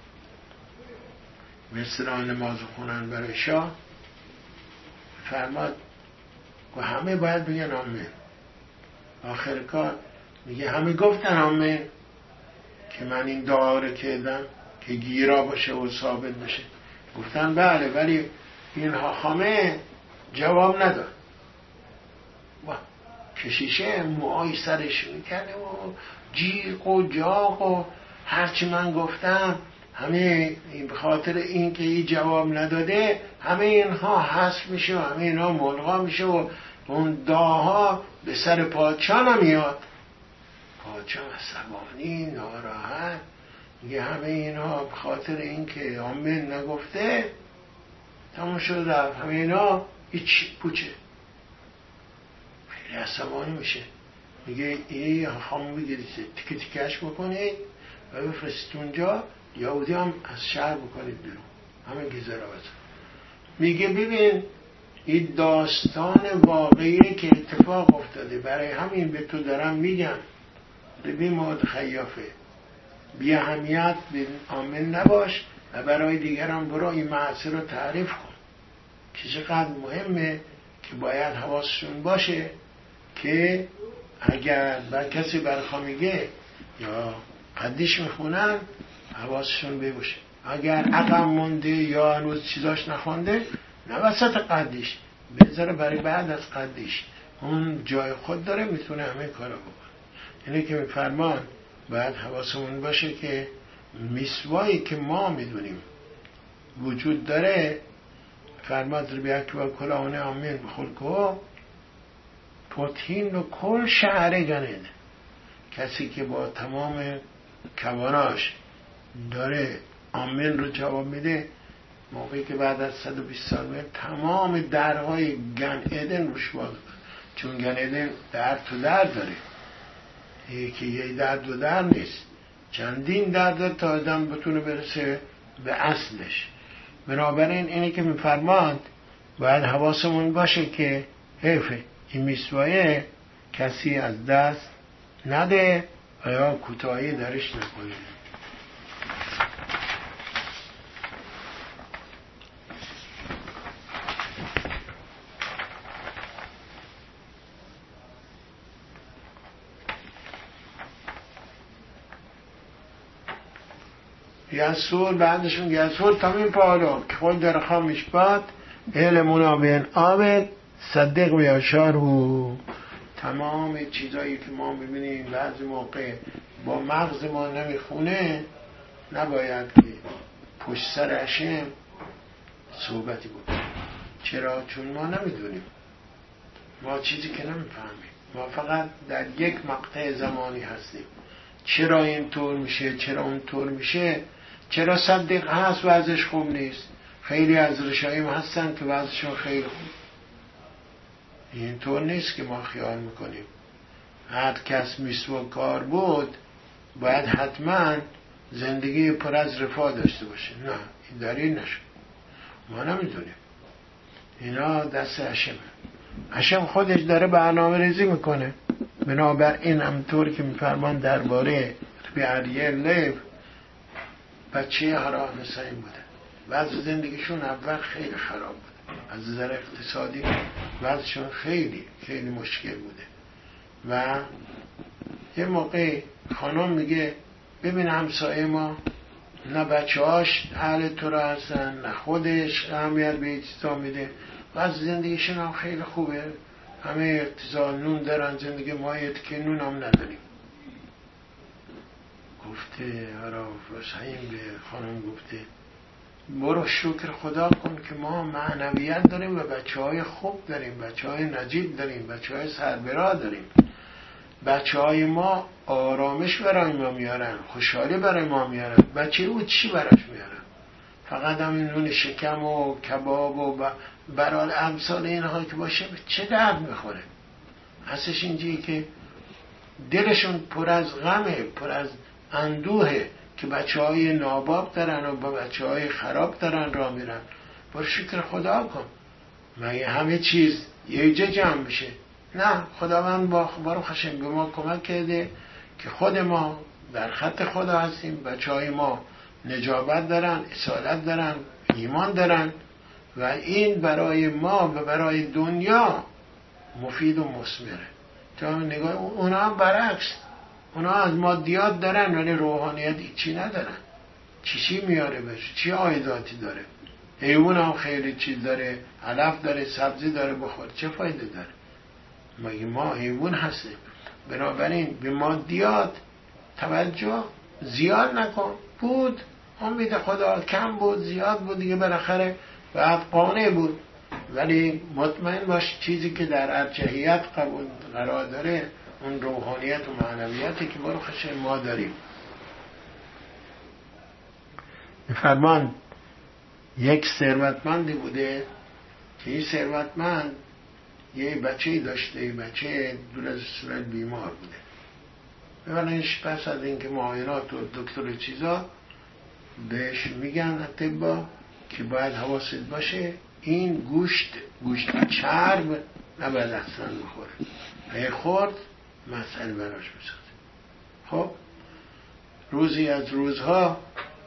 Speaker 1: مثل نماز خونن برای شاه. فرماد و همه باید بگن آمین. آخر کار میگه همه گفتن آمین که من این دعا رو کردم که گیرا باشه و ثابت بشه. گفتن بله، ولی این حاخامه جواب نداد. و کشیشه موهای سرش میکنه و جیغ و جاغ و هرچی من گفتم همه به خاطر این که این جواب نداده همه اینها حذف میشه و همه اینها ملغا میشه و اون دعاها به سر پادشاه نمیاد. پادشاه عصبانی ناراحت میگه همه اینها به خاطر این که آمین نگفته تمام شد رفت، همه اینها هیچ پوچه. خیلی عصبانی میشه، میگه این خامو بگیرید تیکه تیکهش بکنید و بفرستید اونجا، یهودی هم از شهر بکنید بیرون، همه گیزه را بزن. میگه ببین این داستان واقعی که اتفاق افتاده، برای همین به تو دارم میگم ببین ماد خیافه بی اهمیت به آمن نباش و برای دیگران برو این معصر رو تعریف کن که چقدر مهمه که باید حواسشون باشه که اگر بر کسی برخوا میگه یا قدیش میخونن حواسشون باشه. اگر عقم مونده یا هنوز چیزاش نخونده نه وسط قدیش بذاره برای بعد از قدیش، اون جای خود داره میتونه همه کارو بکنه. اینه که میفرمان باید حواسمون باشه که میسوایی که ما میدونیم وجود داره، فرماد رو بیاک و کلانه آمین بخلکو پوتین و کل شهره گنید. کسی که با تمام کواناش داره آمین رو جواب میده، موقعی که بعد از صد و بیست سال میاد تمام درهای گن ایدن روش باز، چون گن ایدن در تو در داره، یکی یه در دو در نیست، چندین در داره تا آدم بتونه برسه به اصلش. بنابراین اینه که میفرماند باید حواسمون باشه که حیفه این میسوایه کسی از دست نده و یا کوتاهی درش نکنه. یسور بعدشون یسور تمیم پالو که خود در خامش باد علمونا بین آمد صدق و یاشار و تمام چیزایی که ما میبینیم بعضی موقع با مغز ما نمیخونه، نباید که پشت سر هشم صحبتی بکنیم. چرا؟ چون ما نمیدونیم، ما چیزی که نمیفهمیم، ما فقط در یک مقطع زمانی هستیم. چرا این طور میشه، چرا اون طور میشه، چرا صدق هست وضعش خوب نیست. خیلی از رشاییم هستن که وضعشون خیلی خوب. این طور نیست که ما خیال میکنیم هر کس میسواک کار بود باید حتما زندگی پر از رفاه داشته باشه. نه، این دلیل نشد. ما نمیدونیم، اینا دست هشمه. هشم خودش داره برنامه ریزی میکنه. بنابراین همطور که میفرمان درباره بیعریه لیف بچه حرام حسین بوده. وضع زندگیشون اول خیلی خراب بوده، از نظر اقتصادی وضعشون خیلی خیلی مشکل بوده. و یه موقع خانم میگه ببین همسایه ما نه بچه هاش اهل تو را هستن، نه خودش اهمیت به این چیزا میده، وضع زندگیشون هم خیلی خوبه، همه اقتصاد نون دارن، زندگی ما که نون هم نداریم. گفته حرام حسین به خانم گفته برو شکر خدا کن که ما معنویت داریم و بچه های خوب داریم، بچه های نجیب داریم، بچه های سربراه داریم. بچه های ما آرامش برای ما میارن، خوشحالی برای ما میارن. بچه او چی براش میارن؟ فقط همین نون شکم و کباب و برای امثال اینها که باشه چه درد میخوره؟ هستش اینجایی که دلشون پر از غمه، پر از اندوهه که بچه های ناباب دارن و با بچه های خراب دارن را میرن. برو شکر خدا کن. مگه همه چیز یه جا جمع میشه؟ نه، خداوند با برو خشن به ما کمک کرده که خود ما در خط خدا هستیم، بچه های ما نجابت دارن، اصالت دارن، ایمان دارن و این برای ما و برای دنیا مفید و مثمره. تا نگاه اونا هم برعکس، اونا از مادیات دارن ولی روحانیت چی ندارن. چی چی میاره بشه، چی عایداتی داره؟ حیوان هم خیلی چیز داره، علف داره، سبزی داره، بخور چه فایده داره؟ مگه ما حیوان هستیم؟ بنابراین به مادیات توجه زیاد نکن. بود امید خدا، کم بود زیاد بود دیگه بالاخره بعد قانع بود، ولی مطمئن باش چیزی که در ارجحیت قبول قرار داره اون روحانیت و معنویتی که برو خشن ما داریم. فرمان یک ثروتمندی بوده که این ثروتمند یه بچه داشته، یه بچه دور از صورت بیمار بوده. ببینش پس از اینکه معاینات و دکتر چیزا بهش میگن اطبا که باید حواست باشه این گوشت گوشت چرب نباید اصلا بخوره، اگه خورد مسئله براش بسازه. خب روزی از روزها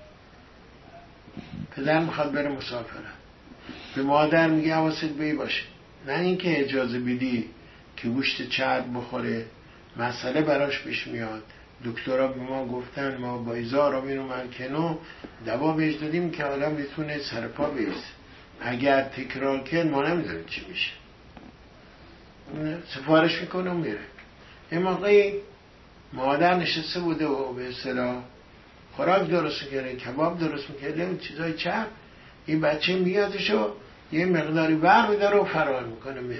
Speaker 1: پدر میخواد بره مسافرت، به مادر میگه حواست بی باشه، نه اینکه اجازه بدی که گوشت چرب بخوره، مسئله براش پیش میاد. دکترها به ما گفتن ما با ایزارامین و منکنو دوا بهش دادیم که حالا میتونه سرپا بیسته، اگر تکرار کرد ما نمیدونیم چی میشه. سفارش میکنه و میره. یه موقعی مادر نشسته بوده و به اصطلاح خوراک درست میکنه، کباب درست میکنه، اون چیزای چرب، این بچه میادشو یه مقداری بر میداره و فرار میکنه میره.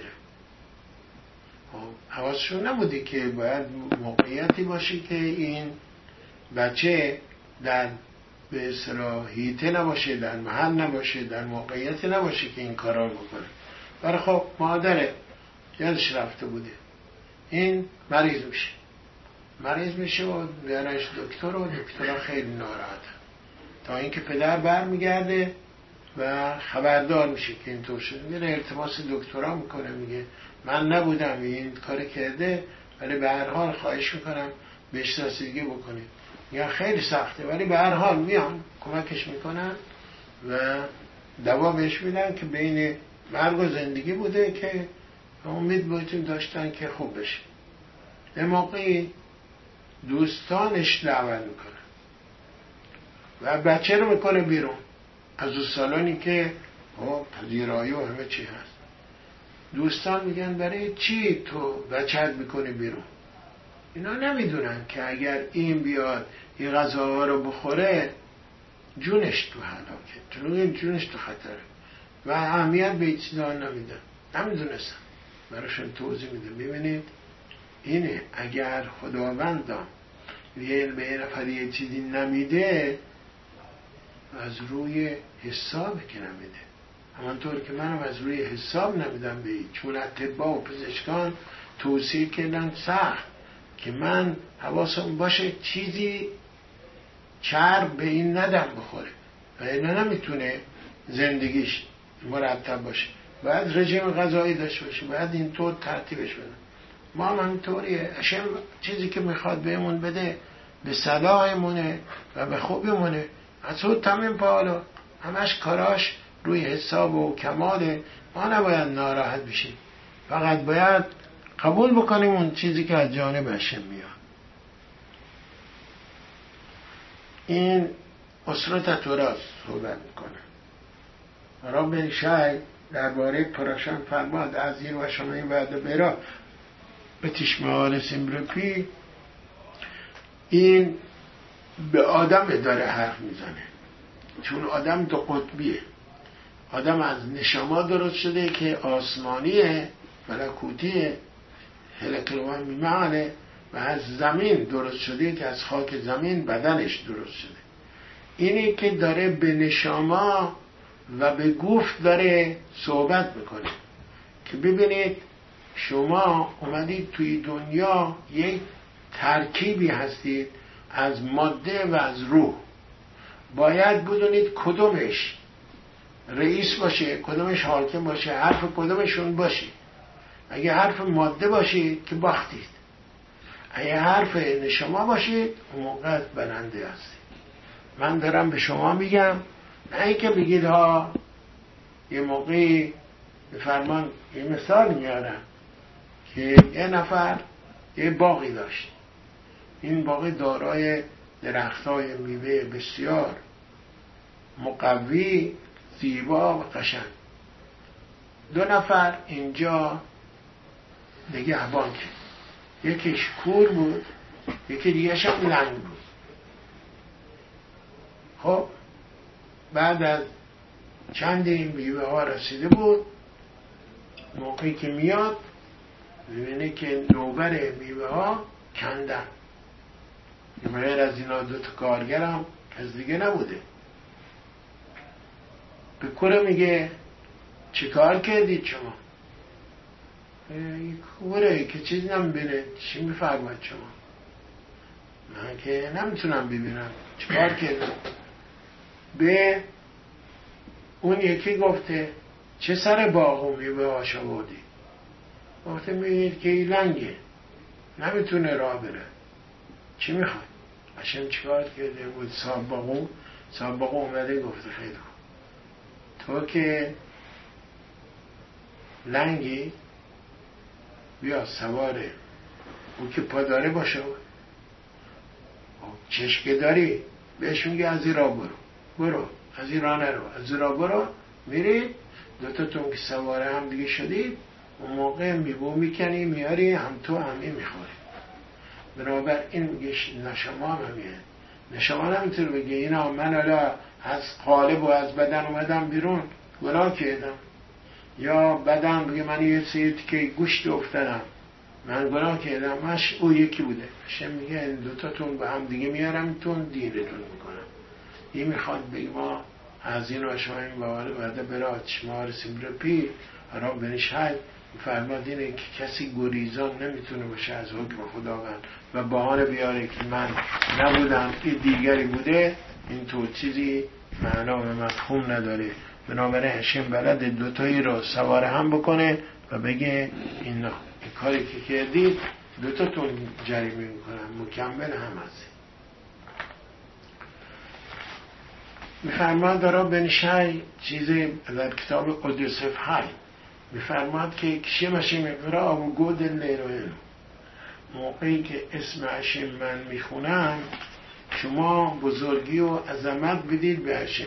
Speaker 1: حواسشون نبودی که باید موقعیتی باشه که این بچه در به اصطلاح هیته نباشه، در محل نباشه، در موقعیتی نباشه که این کارا بکنه. برای خب مادره یادش رفته بوده، این مریض میشه مریض میشه و بیارنش دکتر و دکترها خیلی ناراحته، تا اینکه پدر بر میگرده و خبردار میشه که اینطور شده، میره التماس دکترها میکنه، میگه من نبودم این کار کرده ولی به هر حال خواهش میکنم بهش رسیدگی بکنید. یا خیلی سخته ولی به هر حال میان کمکش میکنن و دوا بهش میدن که بین مرگ و زندگی بوده که امید بایدیم داشتن که خوب بشه. یه موقعی دوستانش دعوت میکنن و بچه رو میکنه بیرون از اون سالانی که پذیرایی و همه چی هست. دوستان میگن برای چی تو بچه‌ت میکنی بیرون؟ اینا نمیدونن که اگر این بیاد این غذاها رو بخوره جونش تو هلاکه، جونش تو خطره و اهمیت به این چیزا نمیدن، نمیدونستن. براشون توضیح میده. ببینید اینه، اگر خداوندم یه به یه نفر یه چیزی نمیده از روی حساب که نمیده، همانطور که منم از روی حساب نمیدم به این، چون اطباء و پزشکان توصیه کردن سخت که من حواسم باشه چیزی چرب به این ندم بخوره و اینا نمیتونه زندگیش مرتب باشه، باید رژیم غذایی داشته باشه، باید اینطور ترتیبش بدن. ما هم همینطوریه، اشم چیزی که میخواد بهمون بده به صلاحمونه و به خوبیمونه، از او تمیم پالا، همش کاراش روی حساب و کماله. ما نباید ناراحت بشیم، فقط باید قبول بکنیم اون چیزی که از جانب هشم میاد. این اسرت تورات صحبت میکنه. رب شای درباره پراشان فرماد از این و شما این وعده برا به تشمال سیمرپی. این به آدم داره حرف میزنه، چون آدم دو قطبیه. آدم از نشما درست شده که آسمانیه، ملکوتیه، هلکلوان میمعنه، و از زمین درست شده که از خاک زمین بدنش درست شده. اینی که داره به نشما و به گفت داره صحبت میکنه که ببینید شما اومدید توی دنیا یک ترکیبی هستید از ماده و از روح. باید بدونید کدومش رئیس باشه، کدومش حاکم باشه، حرف کدومشون باشه. اگه حرف ماده باشید که باختید، اگه حرف نشما باشید اون موقع برنده هستید. من دارم به شما میگم، نه اینکه بگید ها یه موقعی به فرمان یه مثال میارم که یه نفر یه باغی داشت. این باغ دارای درختای میوه بسیار مقوی، زیبا و قشنگ. دو نفر اینجا نگهبان کرد، یکیش کور بود، یکی دیگه‌ش هم لنگ بود. خب بعد از چند این میوه ها رسیده بود، موقعی که میاد میبینه که نوبر میوه ها کندن. غیر از اینا دو تا کارگر هم از دیگه نبوده. به کوره میگه چه کار کردید شما؟ کوره که چیز نمیبینه، چی میفرماید شما؟ من که نمیتونم ببینم، چه کار کردم؟ به اون یکی گفته چه سر باغو میوه هاش آوردی؟ گفته میبینید که این لنگه، نمیتونه راه بره، چی میخواد؟ هشم چیکار کرده بود؟ صاحب باغو صاحب باغو اومده گفته خیلی خوب، تو که لنگی بیا سواره او که پاداره باشه، چشکه داری بهش میگه از این راه برو، برو از این راه نرو، از این راه برو. میرید دوتاتون که سواره هم دیگه شدید، اون موقع میبو میکنی میاری، هم تو همی میخوری. بنابر این میگه نشما هم همیه. نشما نمیتونه بگه اینا من حالا از قالب و از بدن اومدم بیرون گناه کردم، یا بدن بگه من یه سیت که گوشت افتادم من گناه کردم، مش او یکی بوده. شم میگه این دوتاتون به هم دیگه میارم تون دیرتون میکنم. این میخواد بگه ما از این و شما این باوره برده برای شما رسیم رو پی را بنشهد فرماد اینه که کسی گریزان نمیتونه باشه از حکم خداوند و بهانه بیاره که من نبودم این دیگری بوده. این تو چیزی معنا و مفهوم نداره. بنابراین هشم بلد دوتایی رو سواره هم بکنه و بگه اینا این کاری که کردید دوتاتون جریمه میکنم، مکمل هم هستی. میفرماد دارا بنشای چیزی در کتاب قدسف های میفرماد که کشی مشیم اقرا و گود لیروین، موقعی که اسم هشم من میخونم شما بزرگی و عظمت بدید به هشم.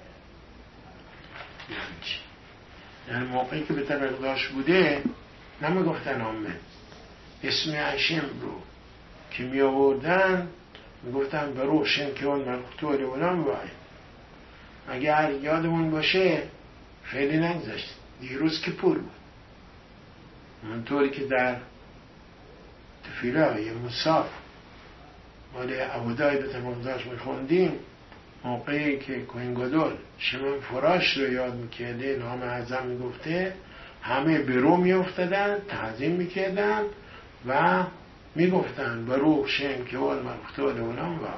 Speaker 1: یعنی موقعی که به طبقداش بوده نمیگفتن آمن، اسم هشم رو که می آوردن میگفتن برو شن که اون مقتول اونم وای. اگر یادمون باشه خیلی نگذشت دیروز که پول بود، منطوری که در تفیله یه مصاف مال عبودای به طبقداش میخوندیم، موقعی که کوین گدول شمن فراش رو یاد میکرده نام اعظم میگفته، همه برو میافتدن تعظیم میکردن و میگفتن برو شم که اول مقتول اونم وای.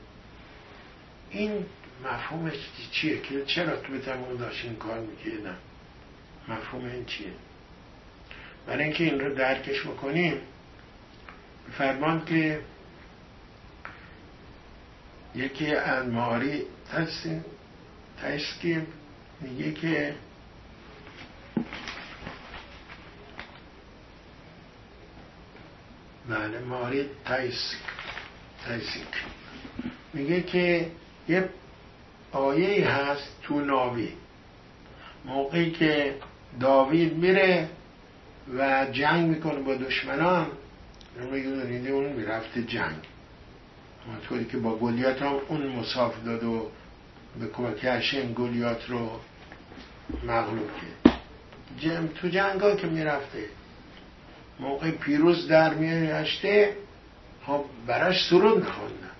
Speaker 1: این مفهومش چیه که چرا تو به طبقداش این کار میکردن؟ مفهوم این چیه؟ برای اینکه این رو درکش بکنیم فرمان که یکی از ماری تایسکی میگه که بله ماری تایسک تایسک میگه که یه آیه هست تو ناوی، موقعی که داوید میره و جنگ میکنه با دشمنان، میگه اون میرفته جنگ، اونطوری که با گلیات هم اون مصاف داد و به کمک هشم گلیات رو مغلوب کرد. جم تو جنگ ها که میرفته موقع پیروز در میاشته خب براش سرود میخوندن،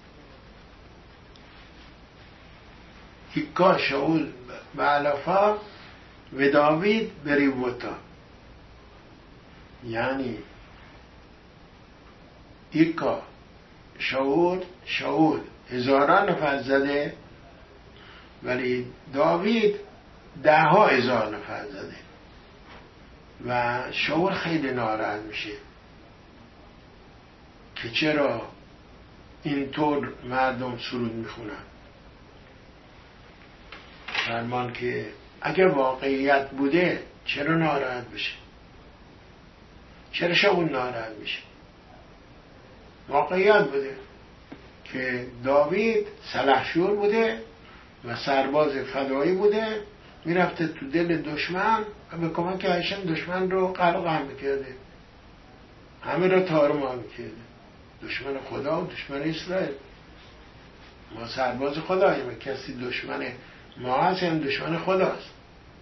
Speaker 1: ایکا شاول به علفا و داوید بریوتا، یعنی ایکا شاول شاول هزاران نفر زده ولی داوید ده ها هزار نفر زده و شاول خیلی ناراحت میشه که چرا اینطور مردم سرود میخونن. فرمان که اگه واقعیت بوده چرا ناراحت بشه؟ چرا شاول ناراحت میشه؟ واقعیت بوده که داوید سلحشور بوده و سرباز فدایی بوده، میرفته تو دل دشمن و به کمک هشم دشمن رو قرقم میکرده، همه رو تارمار میکرده، دشمن خدا و دشمن اسرائیل. ما سرباز خداییم، کسی دشمن ما هست هم دشمن خداست.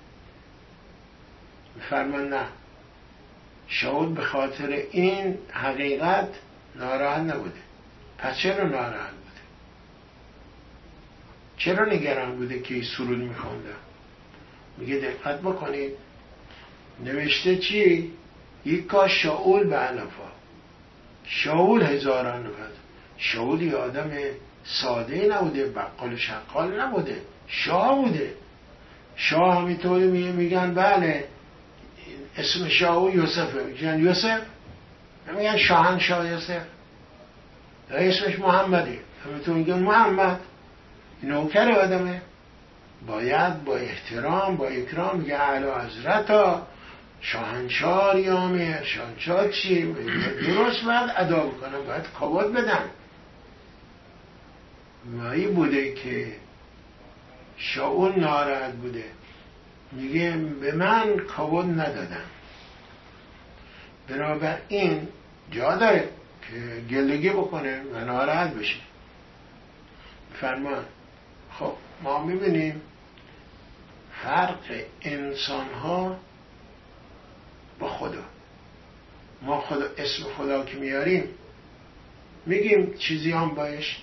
Speaker 1: فرمان نه، شاول به خاطر این حقیقت ناراحت نبوده. پس چرا ناراحت بوده؟ چرا نگران بوده که سرود میخونده؟ میگه دقت بکنید نوشته چی؟ یکا شاول به علفا، شاول هزاران نفر. شاول یه آدم ساده نبوده، بقال شقال نبوده، شاه بوده. شاه همینطوری میگن بله اسم شاول یوسفه، میگن یوسف، نمیگن شاهنشاه یوسف، اسمش محمده، همینطور میگن محمد. نوکر آدمه، باید با احترام با اکرام میگه اعلی حضرتا شاهنشاه ریامه، شاهنشاه چی؟ درست باید ادا بکنم، باید کبوت بدن. و این بوده که شاول ناراحت بوده، میگه به من کبوت ندادن. بنابراین جا داره که گلگی بکنه و ناراحت بشه. فرمان خب ما میبینیم فرق انسان ها با خدا. ما خدا اسم خدا که میاریم میگیم چیزی هم باش،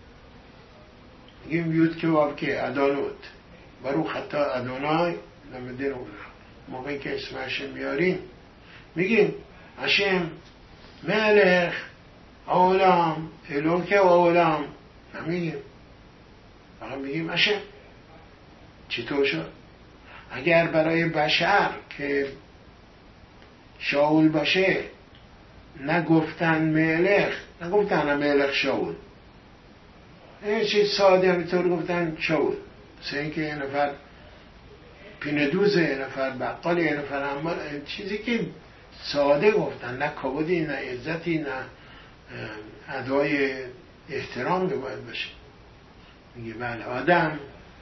Speaker 1: میگیم یود که واب که ادانوت برو خطا ادونای نمیدین. موقعی که اسم هشم میاریم میگیم هشم ملک عالم الوکه و عالم، نمیگیم، فقط میگیم هشم. چطور شد؟ اگر برای بشر که شاول باشه نگفتن ملک، نگفتن ملک شاول، این چیز ساده همینطور گفتن شاول. مثل اینکه یه نفر پیندوزه، یه نفر بقال، یه نفر انبار، چیزی که ساده گفتن، نه کبودی نه عزتی نه ادای احترام باید باشه. میگه بله آدم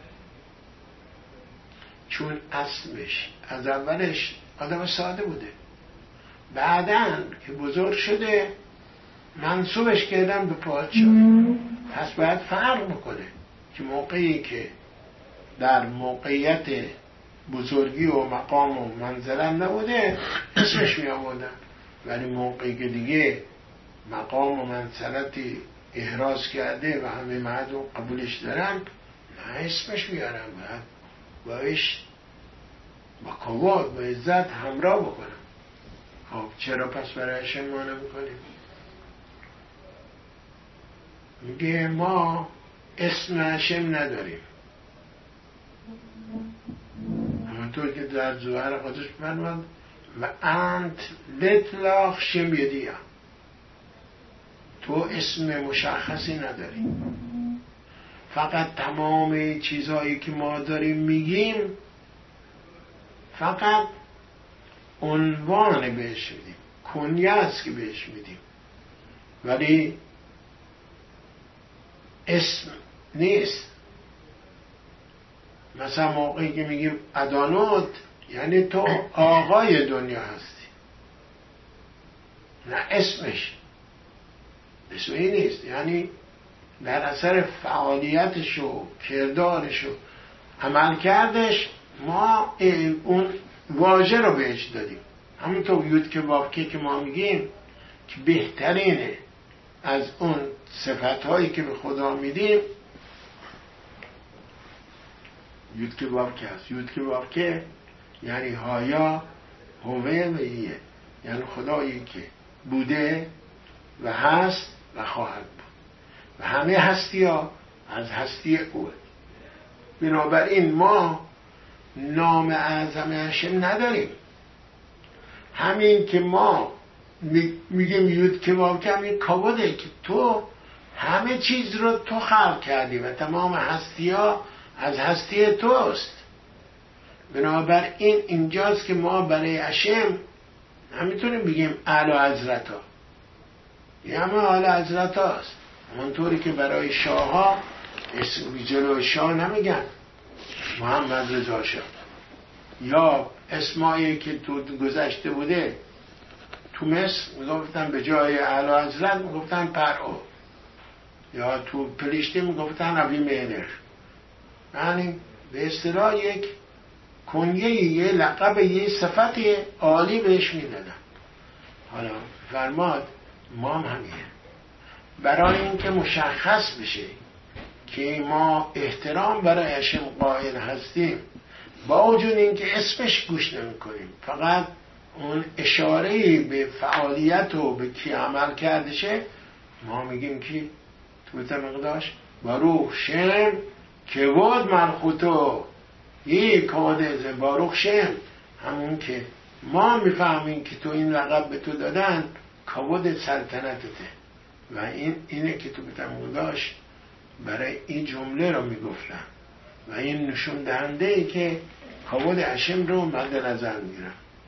Speaker 1: چون اصلش از اولش آدم ساده بوده، بعدن که بزرگ شده منصوبش کردن به پادشاه، پس باید فرق بکنه که موقعی که در موقعیت بزرگی و مقام و منزله نبوده اسمش می آوردن، ولی موقعی که دیگه مقام و منزلتی احراز کرده و همه مردم قبولش دارن نه اسمش میارن، باید باش با کبوت با عزت همراه بکنن. خب چرا پس برای هشم ما نمیکنیم؟ میگه ما اسم هشم نداریم، همونطور که در زوهر خودش فرمود و انت لطلاق شم یدیا، تو اسم مشخصی نداری. فقط تمام چیزهایی که ما داریم میگیم فقط عنوان بهش میدیم، کنیه است که بهش میدیم، ولی اسم نیست. مثلا موقعی که میگیم ادانوت یعنی تو آقای دنیا هستی، نه اسمش اسمی نیست. یعنی در اثر فعالیتش و کردارش و عملکردش ما اون واژه رو بهش دادیم. همونطور یود که واقعی که ما میگیم که بهترینه از اون صفتهایی که به خدا میدیم یود که واقعی هست. یود که واقعی یعنی هایا هوه و ایه، یعنی خدایی که بوده و هست و خواهد بود و همه هستی ها از هستی اوه. بنابراین ما نام اعظم هشم نداریم. همین که ما میگیم یود که واقعی همین کابوده که تو همه چیز رو تو خلق کردی و تمام هستی ها از هستی توست. بنابراین اینجاست که ما برای هشم نمیتونیم بگیم اعلی حضرت ها، یه همه اعلی حضرت هاست. همونطوری که برای شاه ها اسم جلو شاه نمیگن محمد رضا شاه، یا اسمایی که تو گذشته بوده تو مصر میگفتن به جای اعلی حضرت میگفتن پرعو، یا تو پلیشتی میگفتن ابی مهنر. یعنی به اصطلاح یک کنیه، یه لقب، یه صفت عالی بهش میدادن. حالا فرماد ما هم همیه برای اینکه مشخص بشه که ما احترام برای هشم قائل هستیم، با وجود اینکه اسمش گوش نمی کنیم، فقط اون اشاره به فعالیت و به کی عمل کردشه، ما میگیم که تو مقداش باروخ شم که بود ملخوتو، یک کادزه باروخ شم، همون که ما میفهمیم که تو این لقب به تو دادن کابود سلطنتته. و این اینه که تو بتموداش برای این جمله رو میگفتن و این نشون دهنده ای که کابود هشم رو مد نظر میگیرن.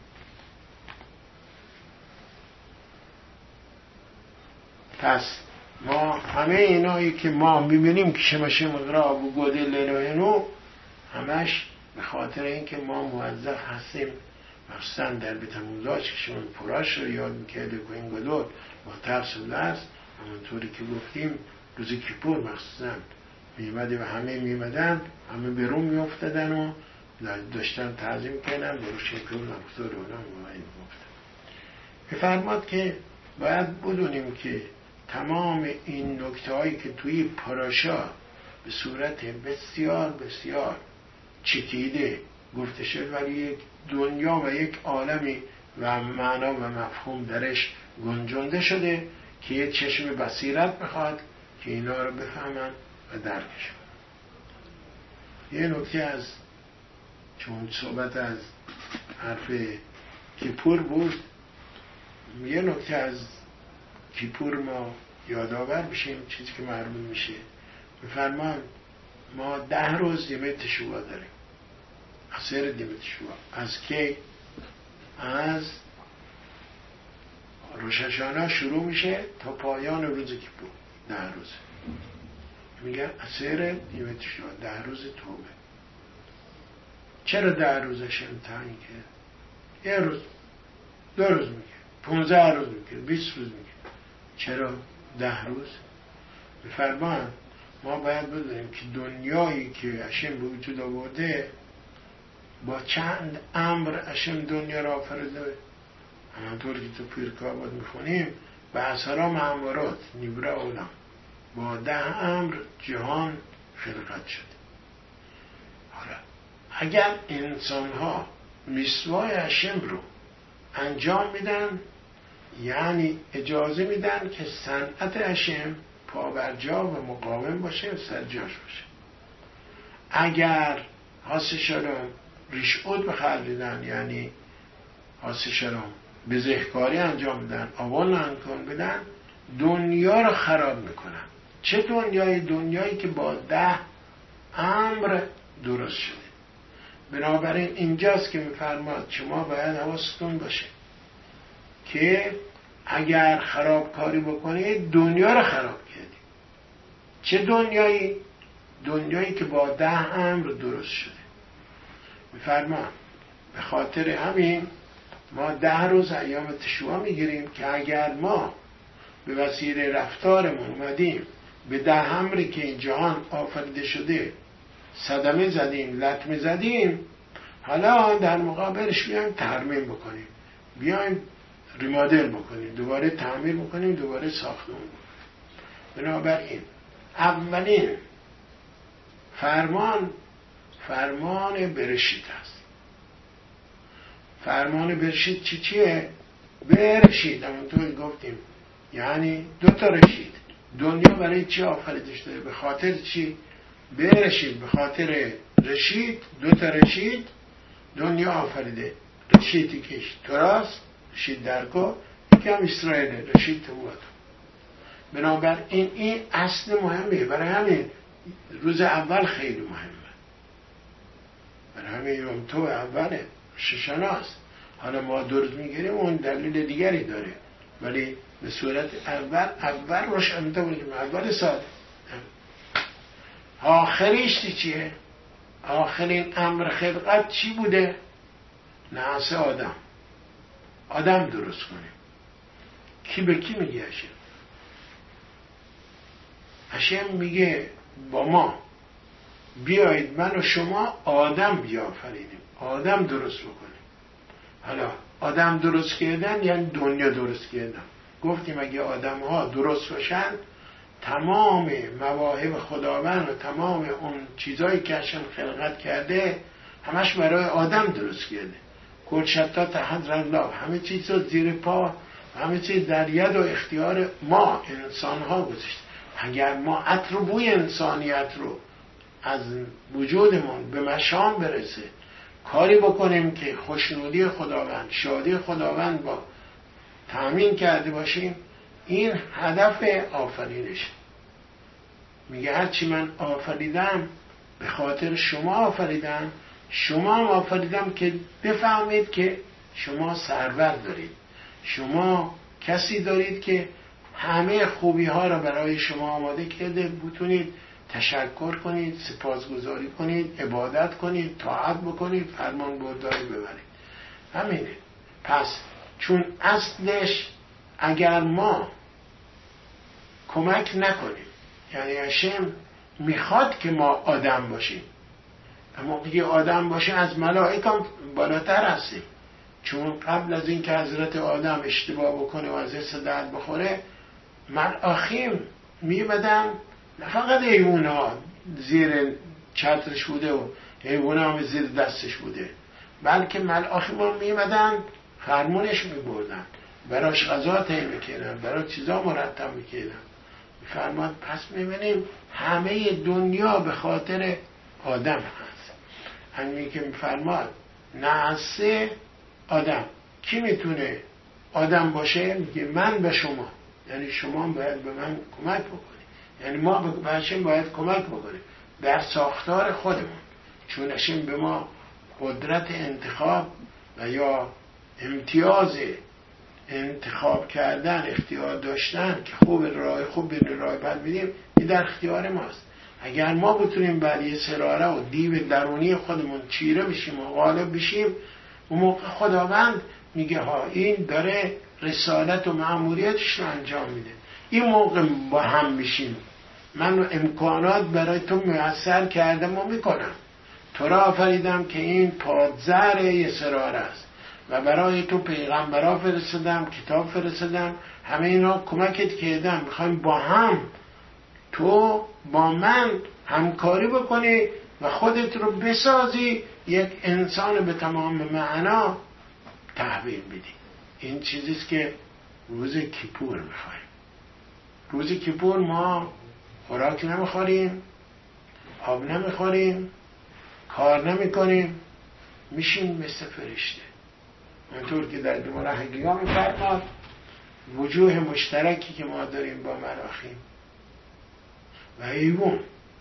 Speaker 1: پس ما همه اینایی که ما میبینیم که شمشم اقراب و گوده لنوینو همش به خاطر اینکه ما موظف هستیم، مخصوصا در بتموزاش که شما پراش رو یاد میکرده که این گدور با ترس و لرز، همونطوری که گفتیم روز کیپور مخصوصا میمده و همه میمدن، همه به روم میافتدن و داشتن تعظیم کردن برو شکر نبختار اونا موعید گفتن. بفرماد که باید بدونیم که تمام این نکته هایی که توی پاراشا به صورت بسیار بسیار چکیده گفته شد، ولی یک دنیا و یک عالمی و معنا و مفهوم درش گنجانده شده که یک چشم بصیرت بخواد که اینا رو بفهمن و درکش کنن. یه نکته از چون صحبت از حرف کیپور بود، یه نکته از کیپور ما یادآور بشیم، چیزی که معلوم میشه. بفرمان ما ده روز دیمه تشوع داریم، عصر دیمه تشوع از که از روش هاشانه شروع میشه تا پایان روز کیپور ده روز. میگن عصر دیمه تشوع ده روز توبه. چرا ده روزش امتحانی کرد؟ یه روز دو روز میگه، پونزه روز میگه، بیست روز میگه. چرا ده روز؟ بفرمان ما باید بدونیم که دنیایی که هشم به وجود آورده با چند امر هشم دنیا را آفریده. همانطور که تو پیرکابات میخونیم به اثرا معمورات نیبرا اولم با ده امر جهان خلقت شد. حالا اگر انسان ها میسوای هشم رو انجام میدن، یعنی اجازه میدن که صنعت هشم پابرجا و مقاوم باشه و سرجاش باشه. اگر حاسشارم ریشعود بخردیدن، یعنی حاسشارم بزهکاری انجام بدن، آوان انکان بدن، دنیا رو خراب میکنن. چه دنیای؟ دنیایی که با ده امر درست شده. بنابراین اینجاست که میفرماد شما باید حواستون باشه که اگر خرابکاری بکنید دنیا رو خراب کردید. چه دنیایی؟ دنیایی که با ده امر درست شده. میفرماد به خاطر همین ما ده روز ایام تشوع میگیریم که اگر ما به وسیله رفتارمون اومدیم به ده امری که این جهان آفریده شده صدمه زدیم، لطمه زدیم، حالا در مقابلش بیایم ترمیم بکنیم، بیایم ریمادل بکنیم، دوباره تعمیر بکنیم، دوباره ساختمون بکنیم. بنابراین اولین فرمان فرمان برشید است. فرمان برشید چی چیه؟ برشید، همونطور گفتیم، یعنی دو تا رشید. دنیا برای چی آفریده شده؟ به خاطر چی؟ برشید، به خاطر رشید، دو تا رشید دنیا آفریده. رشیدی که توراست، رشید درکو، یکی هم اسرائیل، رشید تواتو. بنابراین این اصل مهمه. برای همین روز اول خیلی مهمه، برای همین یوم تو اوله ششناست. حالا ما دو روز میگیریم اون دلیل دیگری داره، ولی به صورت اول اول روش امتا بودیم، اول سال. آخریش چیه؟ آخرین امر خلقت چی بوده؟ نعس آدم، آدم درست کنیم. کی به کی میگه؟ هشم. هشم میگه با ما بیایید من و شما آدم بیافرینیم، آدم درست بکنیم. حالا آدم درست کردن یعنی دنیا درست کردن. گفتیم اگه آدم ها درست باشن تمام مواهب خداوند و تمام اون چیزایی که هشم خلقت کرده همش برای آدم درست کرده. کل شتا تحت الله، همه چیز رو زیر پا، همه چیز در ید و اختیار ما انسان ها گذاشته. اگر ما عطر و بوی انسانیت رو از وجودمون به مشام برسه، کاری بکنیم که خوشنودی خداوند، شادی خداوند با تأمین کرده باشیم، این هدف آفرینش. میگه هرچی من آفریدم به خاطر شما آفریدم، شما هم آفریدم که بفهمید که شما سرور دارید، شما کسی دارید که همه خوبی ها را برای شما آماده کرده، بتونید تشکر کنید، سپاسگزاری کنید، عبادت کنید، طاعت بکنید، فرمان برداری ببرید. همینه. پس چون اصلش اگر ما کمک نکنیم، یعنی هشم میخواد که ما آدم باشیم، اما اگه آدم باشه از ملائکه هم بالاتر هستیم، چون قبل از این که حضرت آدم اشتباه بکنه و از دست درد بخوره، ملائکه میبدن، نه فقط حیونا زیر چترش بوده و حیونا هم زیر دستش بوده، بلکه ملائکه ما میمدن فرمونش میبردن، براش غذا تهیه میکردن، برای چیزا مرتب میکردن. میفرماد پس میبینیم همه دنیا به خاطر آدم هست. همین که میفرماد نعسه آدم، کی میتونه آدم باشه؟ میگه من به شما، یعنی شما باید به من کمک بکنید، یعنی ما به هشم باید کمک بکنیم در ساختار خودمون، چون هشم به ما قدرت انتخاب و یا امتیاز انتخاب کردن، اختیار داشتن که خوب راه خوب به راه بد بدیم، این در اختیار ماست. اگر ما بتونیم بر یه سراره و دیو درونی خودمون چیره بشیم و غالب بشیم، اون موقع خداوند میگه ها این داره رسالت و مأموریتش رو انجام میده. این موقع با هم میشیم، من امکانات برای تو میسر کردم و میکنم، تو را آفریدم که این پادزر یه سراره است و برای تو پیغمبرا فرستادم، کتاب فرستادم، همه اینا کمکت کردم، میخوایم با هم تو با من همکاری بکنی و خودت رو بسازی یک انسان به تمام معنا تحویل بدی. این چیزیست که روز کیپور میخوایم. روز کیپور ما خوراک نمیخوریم، آب نمیخوریم، کار نمیکنیم، میشیم مثل فرشته. اونطور که در دوباره حقیقا میفرماد وجوه مشترکی که ما داریم با ملاخیم، و حیوان.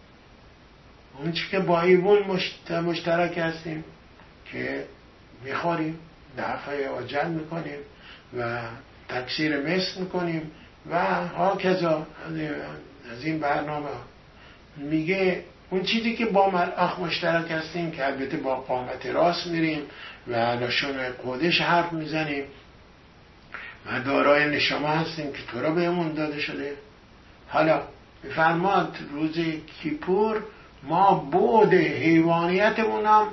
Speaker 1: اون چی که با حیوان مشترک هستیم که میخوریم، دفعه آجل میکنیم و تکثیر مثل میکنیم و هاکذا. از این برنامه میگه اون چیزی که با ملائک مشترک هستیم که البته با قامت راست میریم و لاشون قدش حرف میزنیم و دارای نشامه هستیم که تو را بهمون داده شده. حالا میفرماد روز کیپور ما بود حیوانیتمون هم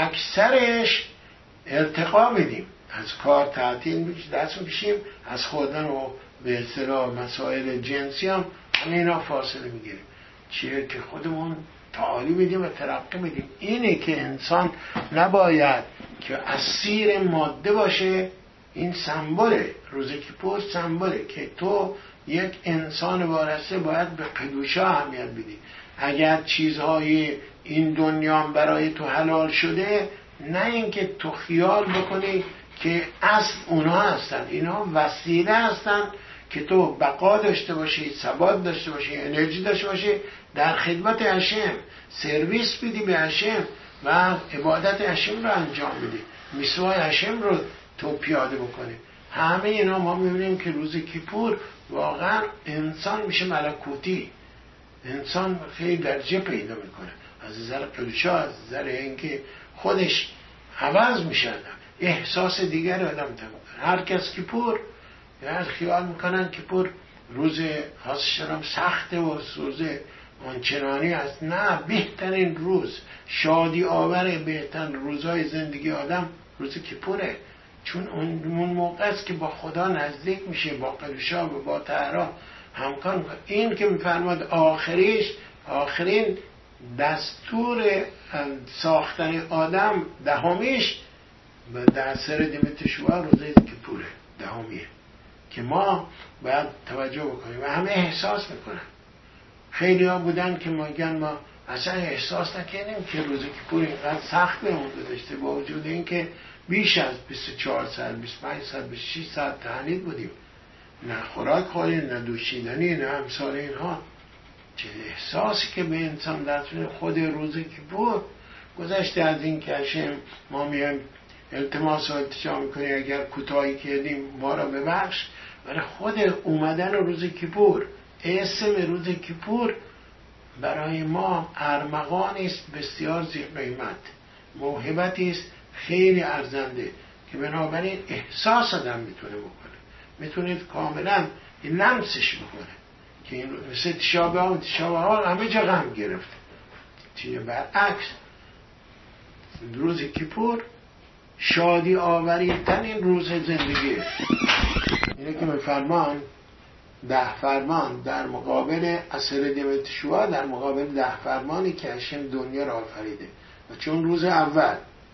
Speaker 1: اکثرش ارتقا میدیم، از کار تعطیل دست میکشیم، از خوردن و به اصطلاح مسائل جنسی هم اینا فاصله میگیریم. چیه که خودمون تعالی میدیم و ترقی میدیم. اینه که انسان نباید که اسیر ماده باشه. این سمبوله، روز کیپور سمبوله که تو یک انسان وارثه باید به قدوشا اهمیت بدی. اگر چیزهای این دنیا برای تو حلال شده، نه اینکه تو خیال بکنی که اصل اونها هستن، اینها وسیله هستن که تو بقا داشته باشی، ثبات داشته باشی، انرژی داشته باشی، در خدمت هشم سرویس بدی به هشم و عبادت هشم رو انجام بدی، میثوای هشم رو تو پیاده بکنی. همه اینا ما میبینیم که روز کیپور واقعا انسان میشه ملکوتی، انسان خیلی درجه پیدا میکنه از نظر قدوشا، از نظر اینکه خودش عوض میشه، احساس دیگر آدم تمام. هر کس کیپور یعنی خیال میکنن کیپور روز خاصشان سخته و روز آنچنانی است. نه، بهترین روز، شادی آور بهترین روزهای زندگی آدم روز کیپوره، چون اون موقع است که با خدا نزدیک میشه، با قدوشا و با طهرا همکار میکنه. این که میفرماد آخریش، آخرین دستور ساختن آدم دهمیش و در سر دیمت شوا روزه کیپوره دهمیه که ما باید توجه بکنیم و همه احساس میکنن. خیلی ها بودن که ما میگن ما اصلا احساس نکنیم که روز کیپور اینقدر سخت بهمون گذشته، با وجود این که بیش از بیست و چهار ساعت، بیست و پنج ساعت، بیست و شش ساعت تهنید بودیم، نه خوراک خوریم، نه دوشیدنی، نه امثال اینها. چه احساسی که به انسان دست میده. خود روز کیپور گذشته از این که هشم ما میایم التماس و التجا میکنیم اگر کوتاهی کردیم ما را ببخش، ولی خود اومدن روز کیپور، اسم روز کیپور برای ما ارمغانی است بسیار زیر قیمت، موهبتی است خیلی ارزنده که بنابراین احساس آدم میتونه بکنه، میتونید کاملا لمسش بکنه که این مثل تشابه ها و تشابه ها همه جا غم گرفته. چیه برعکس روز کیپور شادی آوری ترین روز زندگیه. اینه که میفرمان ده فرمان در مقابل اثر دیمت شوا، در مقابل ده فرمانی که هشم دنیا را آفریده و چون روز اول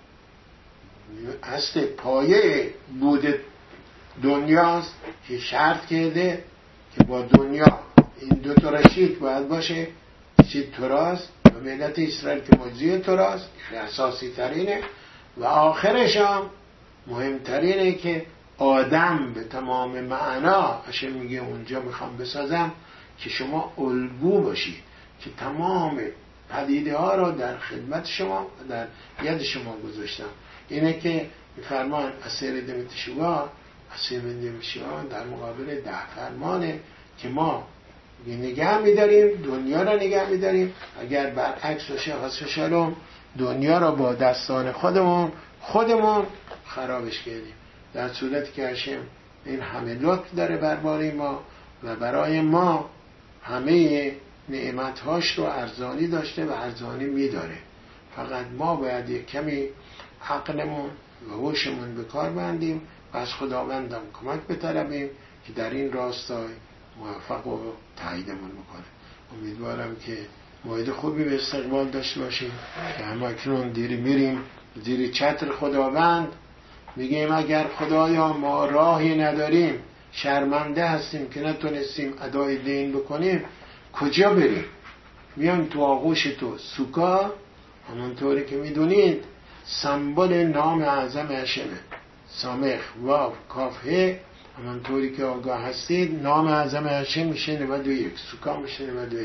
Speaker 1: هست پایه بود دنیاست که شرط کرده که با دنیا این دو تا رشید باید باشه، رشید توراست و ملت اسرائیل که مجزی توراست که اساسی ترینه و آخرش هم مهمترینه که آدم به تمام معنا هشم میگه اونجا میخوام بسازم که شما الگو باشید، که تمام پدیده ها را در خدمت شما و در ید شما گذاشتم. اینه که فرمان اثر دیمت شوا، اثر دیمت شوا در مقابل ده فرمانه که ما نگه میداریم، دنیا را نگه میداریم. اگر برعکس باشه حاصل شلوم دنیا را با دستان خودمون خودمون خرابش کردیم، در صورتی که هشم این همه لطف داره برباره ما و برای ما همه نعمتهاش رو ارزانی داشته و ارزانی میداره. فقط ما باید یک کمی عقلمون و هوشمون به کار بندیم و از خداوندم کمک بطلبیم که در این راستای موفق و تاییدمون بکنه. امیدوارم که موعد خوبی به استقبال داشته باشیم که همه اکنون دیری میریم زیر چتر خداوند، میگیم اگر خدایا ما راهی نداریم، شرمنده هستیم که نتونستیم ادای دین بکنیم، کجا بریم؟ میان تو آغوش تو. سوکا همونطوری که میدونید سمبل نام اعظم هشمه، سامخ واو کاف ه، همونطوری که آگاه هستید نام اعظم هشم میشه نود و یک، سوکا میشه نود و یک.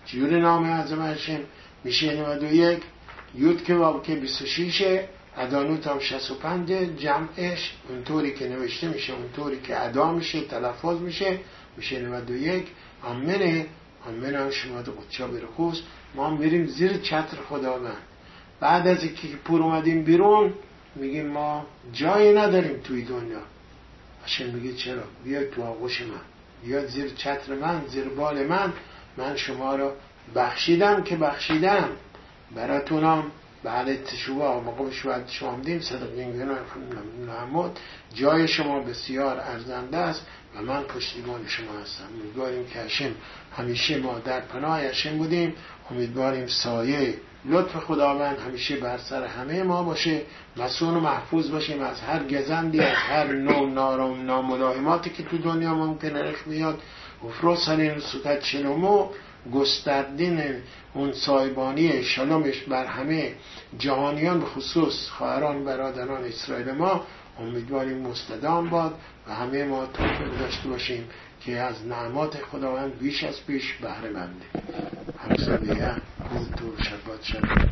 Speaker 1: چجوری نام اعظم هشم میشه نود و یک؟ یود که واو که بیست و شش، ادانوت هم شصت و پنج، جمعش اونطوری که نوشته میشه اونطوری که ادا میشه تلفظ میشه میشه نود و یک. آمنه آمنه هم شما دو قدشا برخوز. ما میریم زیر چتر خداوند. بعد از اینکه پور اومدیم بیرون میگیم ما جایی نداریم توی دنیا. هشم میگه چرا؟ بیاید تو آغوش من، بیاید زیر چتر من، زیر بال من. من شما رو بخشیدم که بخشیدم براتونم. بعد تشوبه موقع شوید شامدیم صدقین گناه نحمد، جای شما بسیار ارزنده است و من پشتیبان شما هستم. امیدواریم که هشم همیشه ما در پناه هشم بودیم. امیدواریم سایه لطف خداوند همیشه بر سر همه ما باشه، مسئول و محفوظ باشیم از هر گزندی، از هر نوع نارم ناملائماتی که تو دنیا ممکنه رخ بیاد. افروسنین سکت شلومو گستردین اون سایبانی شلومش بر همه جهانیان، به خصوص خواهران برادران اسرائیل ما. امیدواریم مستدام باد و همه ما توفیق داشته باشیم که از نعمات خداوند بیش از پیش بهره منده. همسایه بود تو شبات شب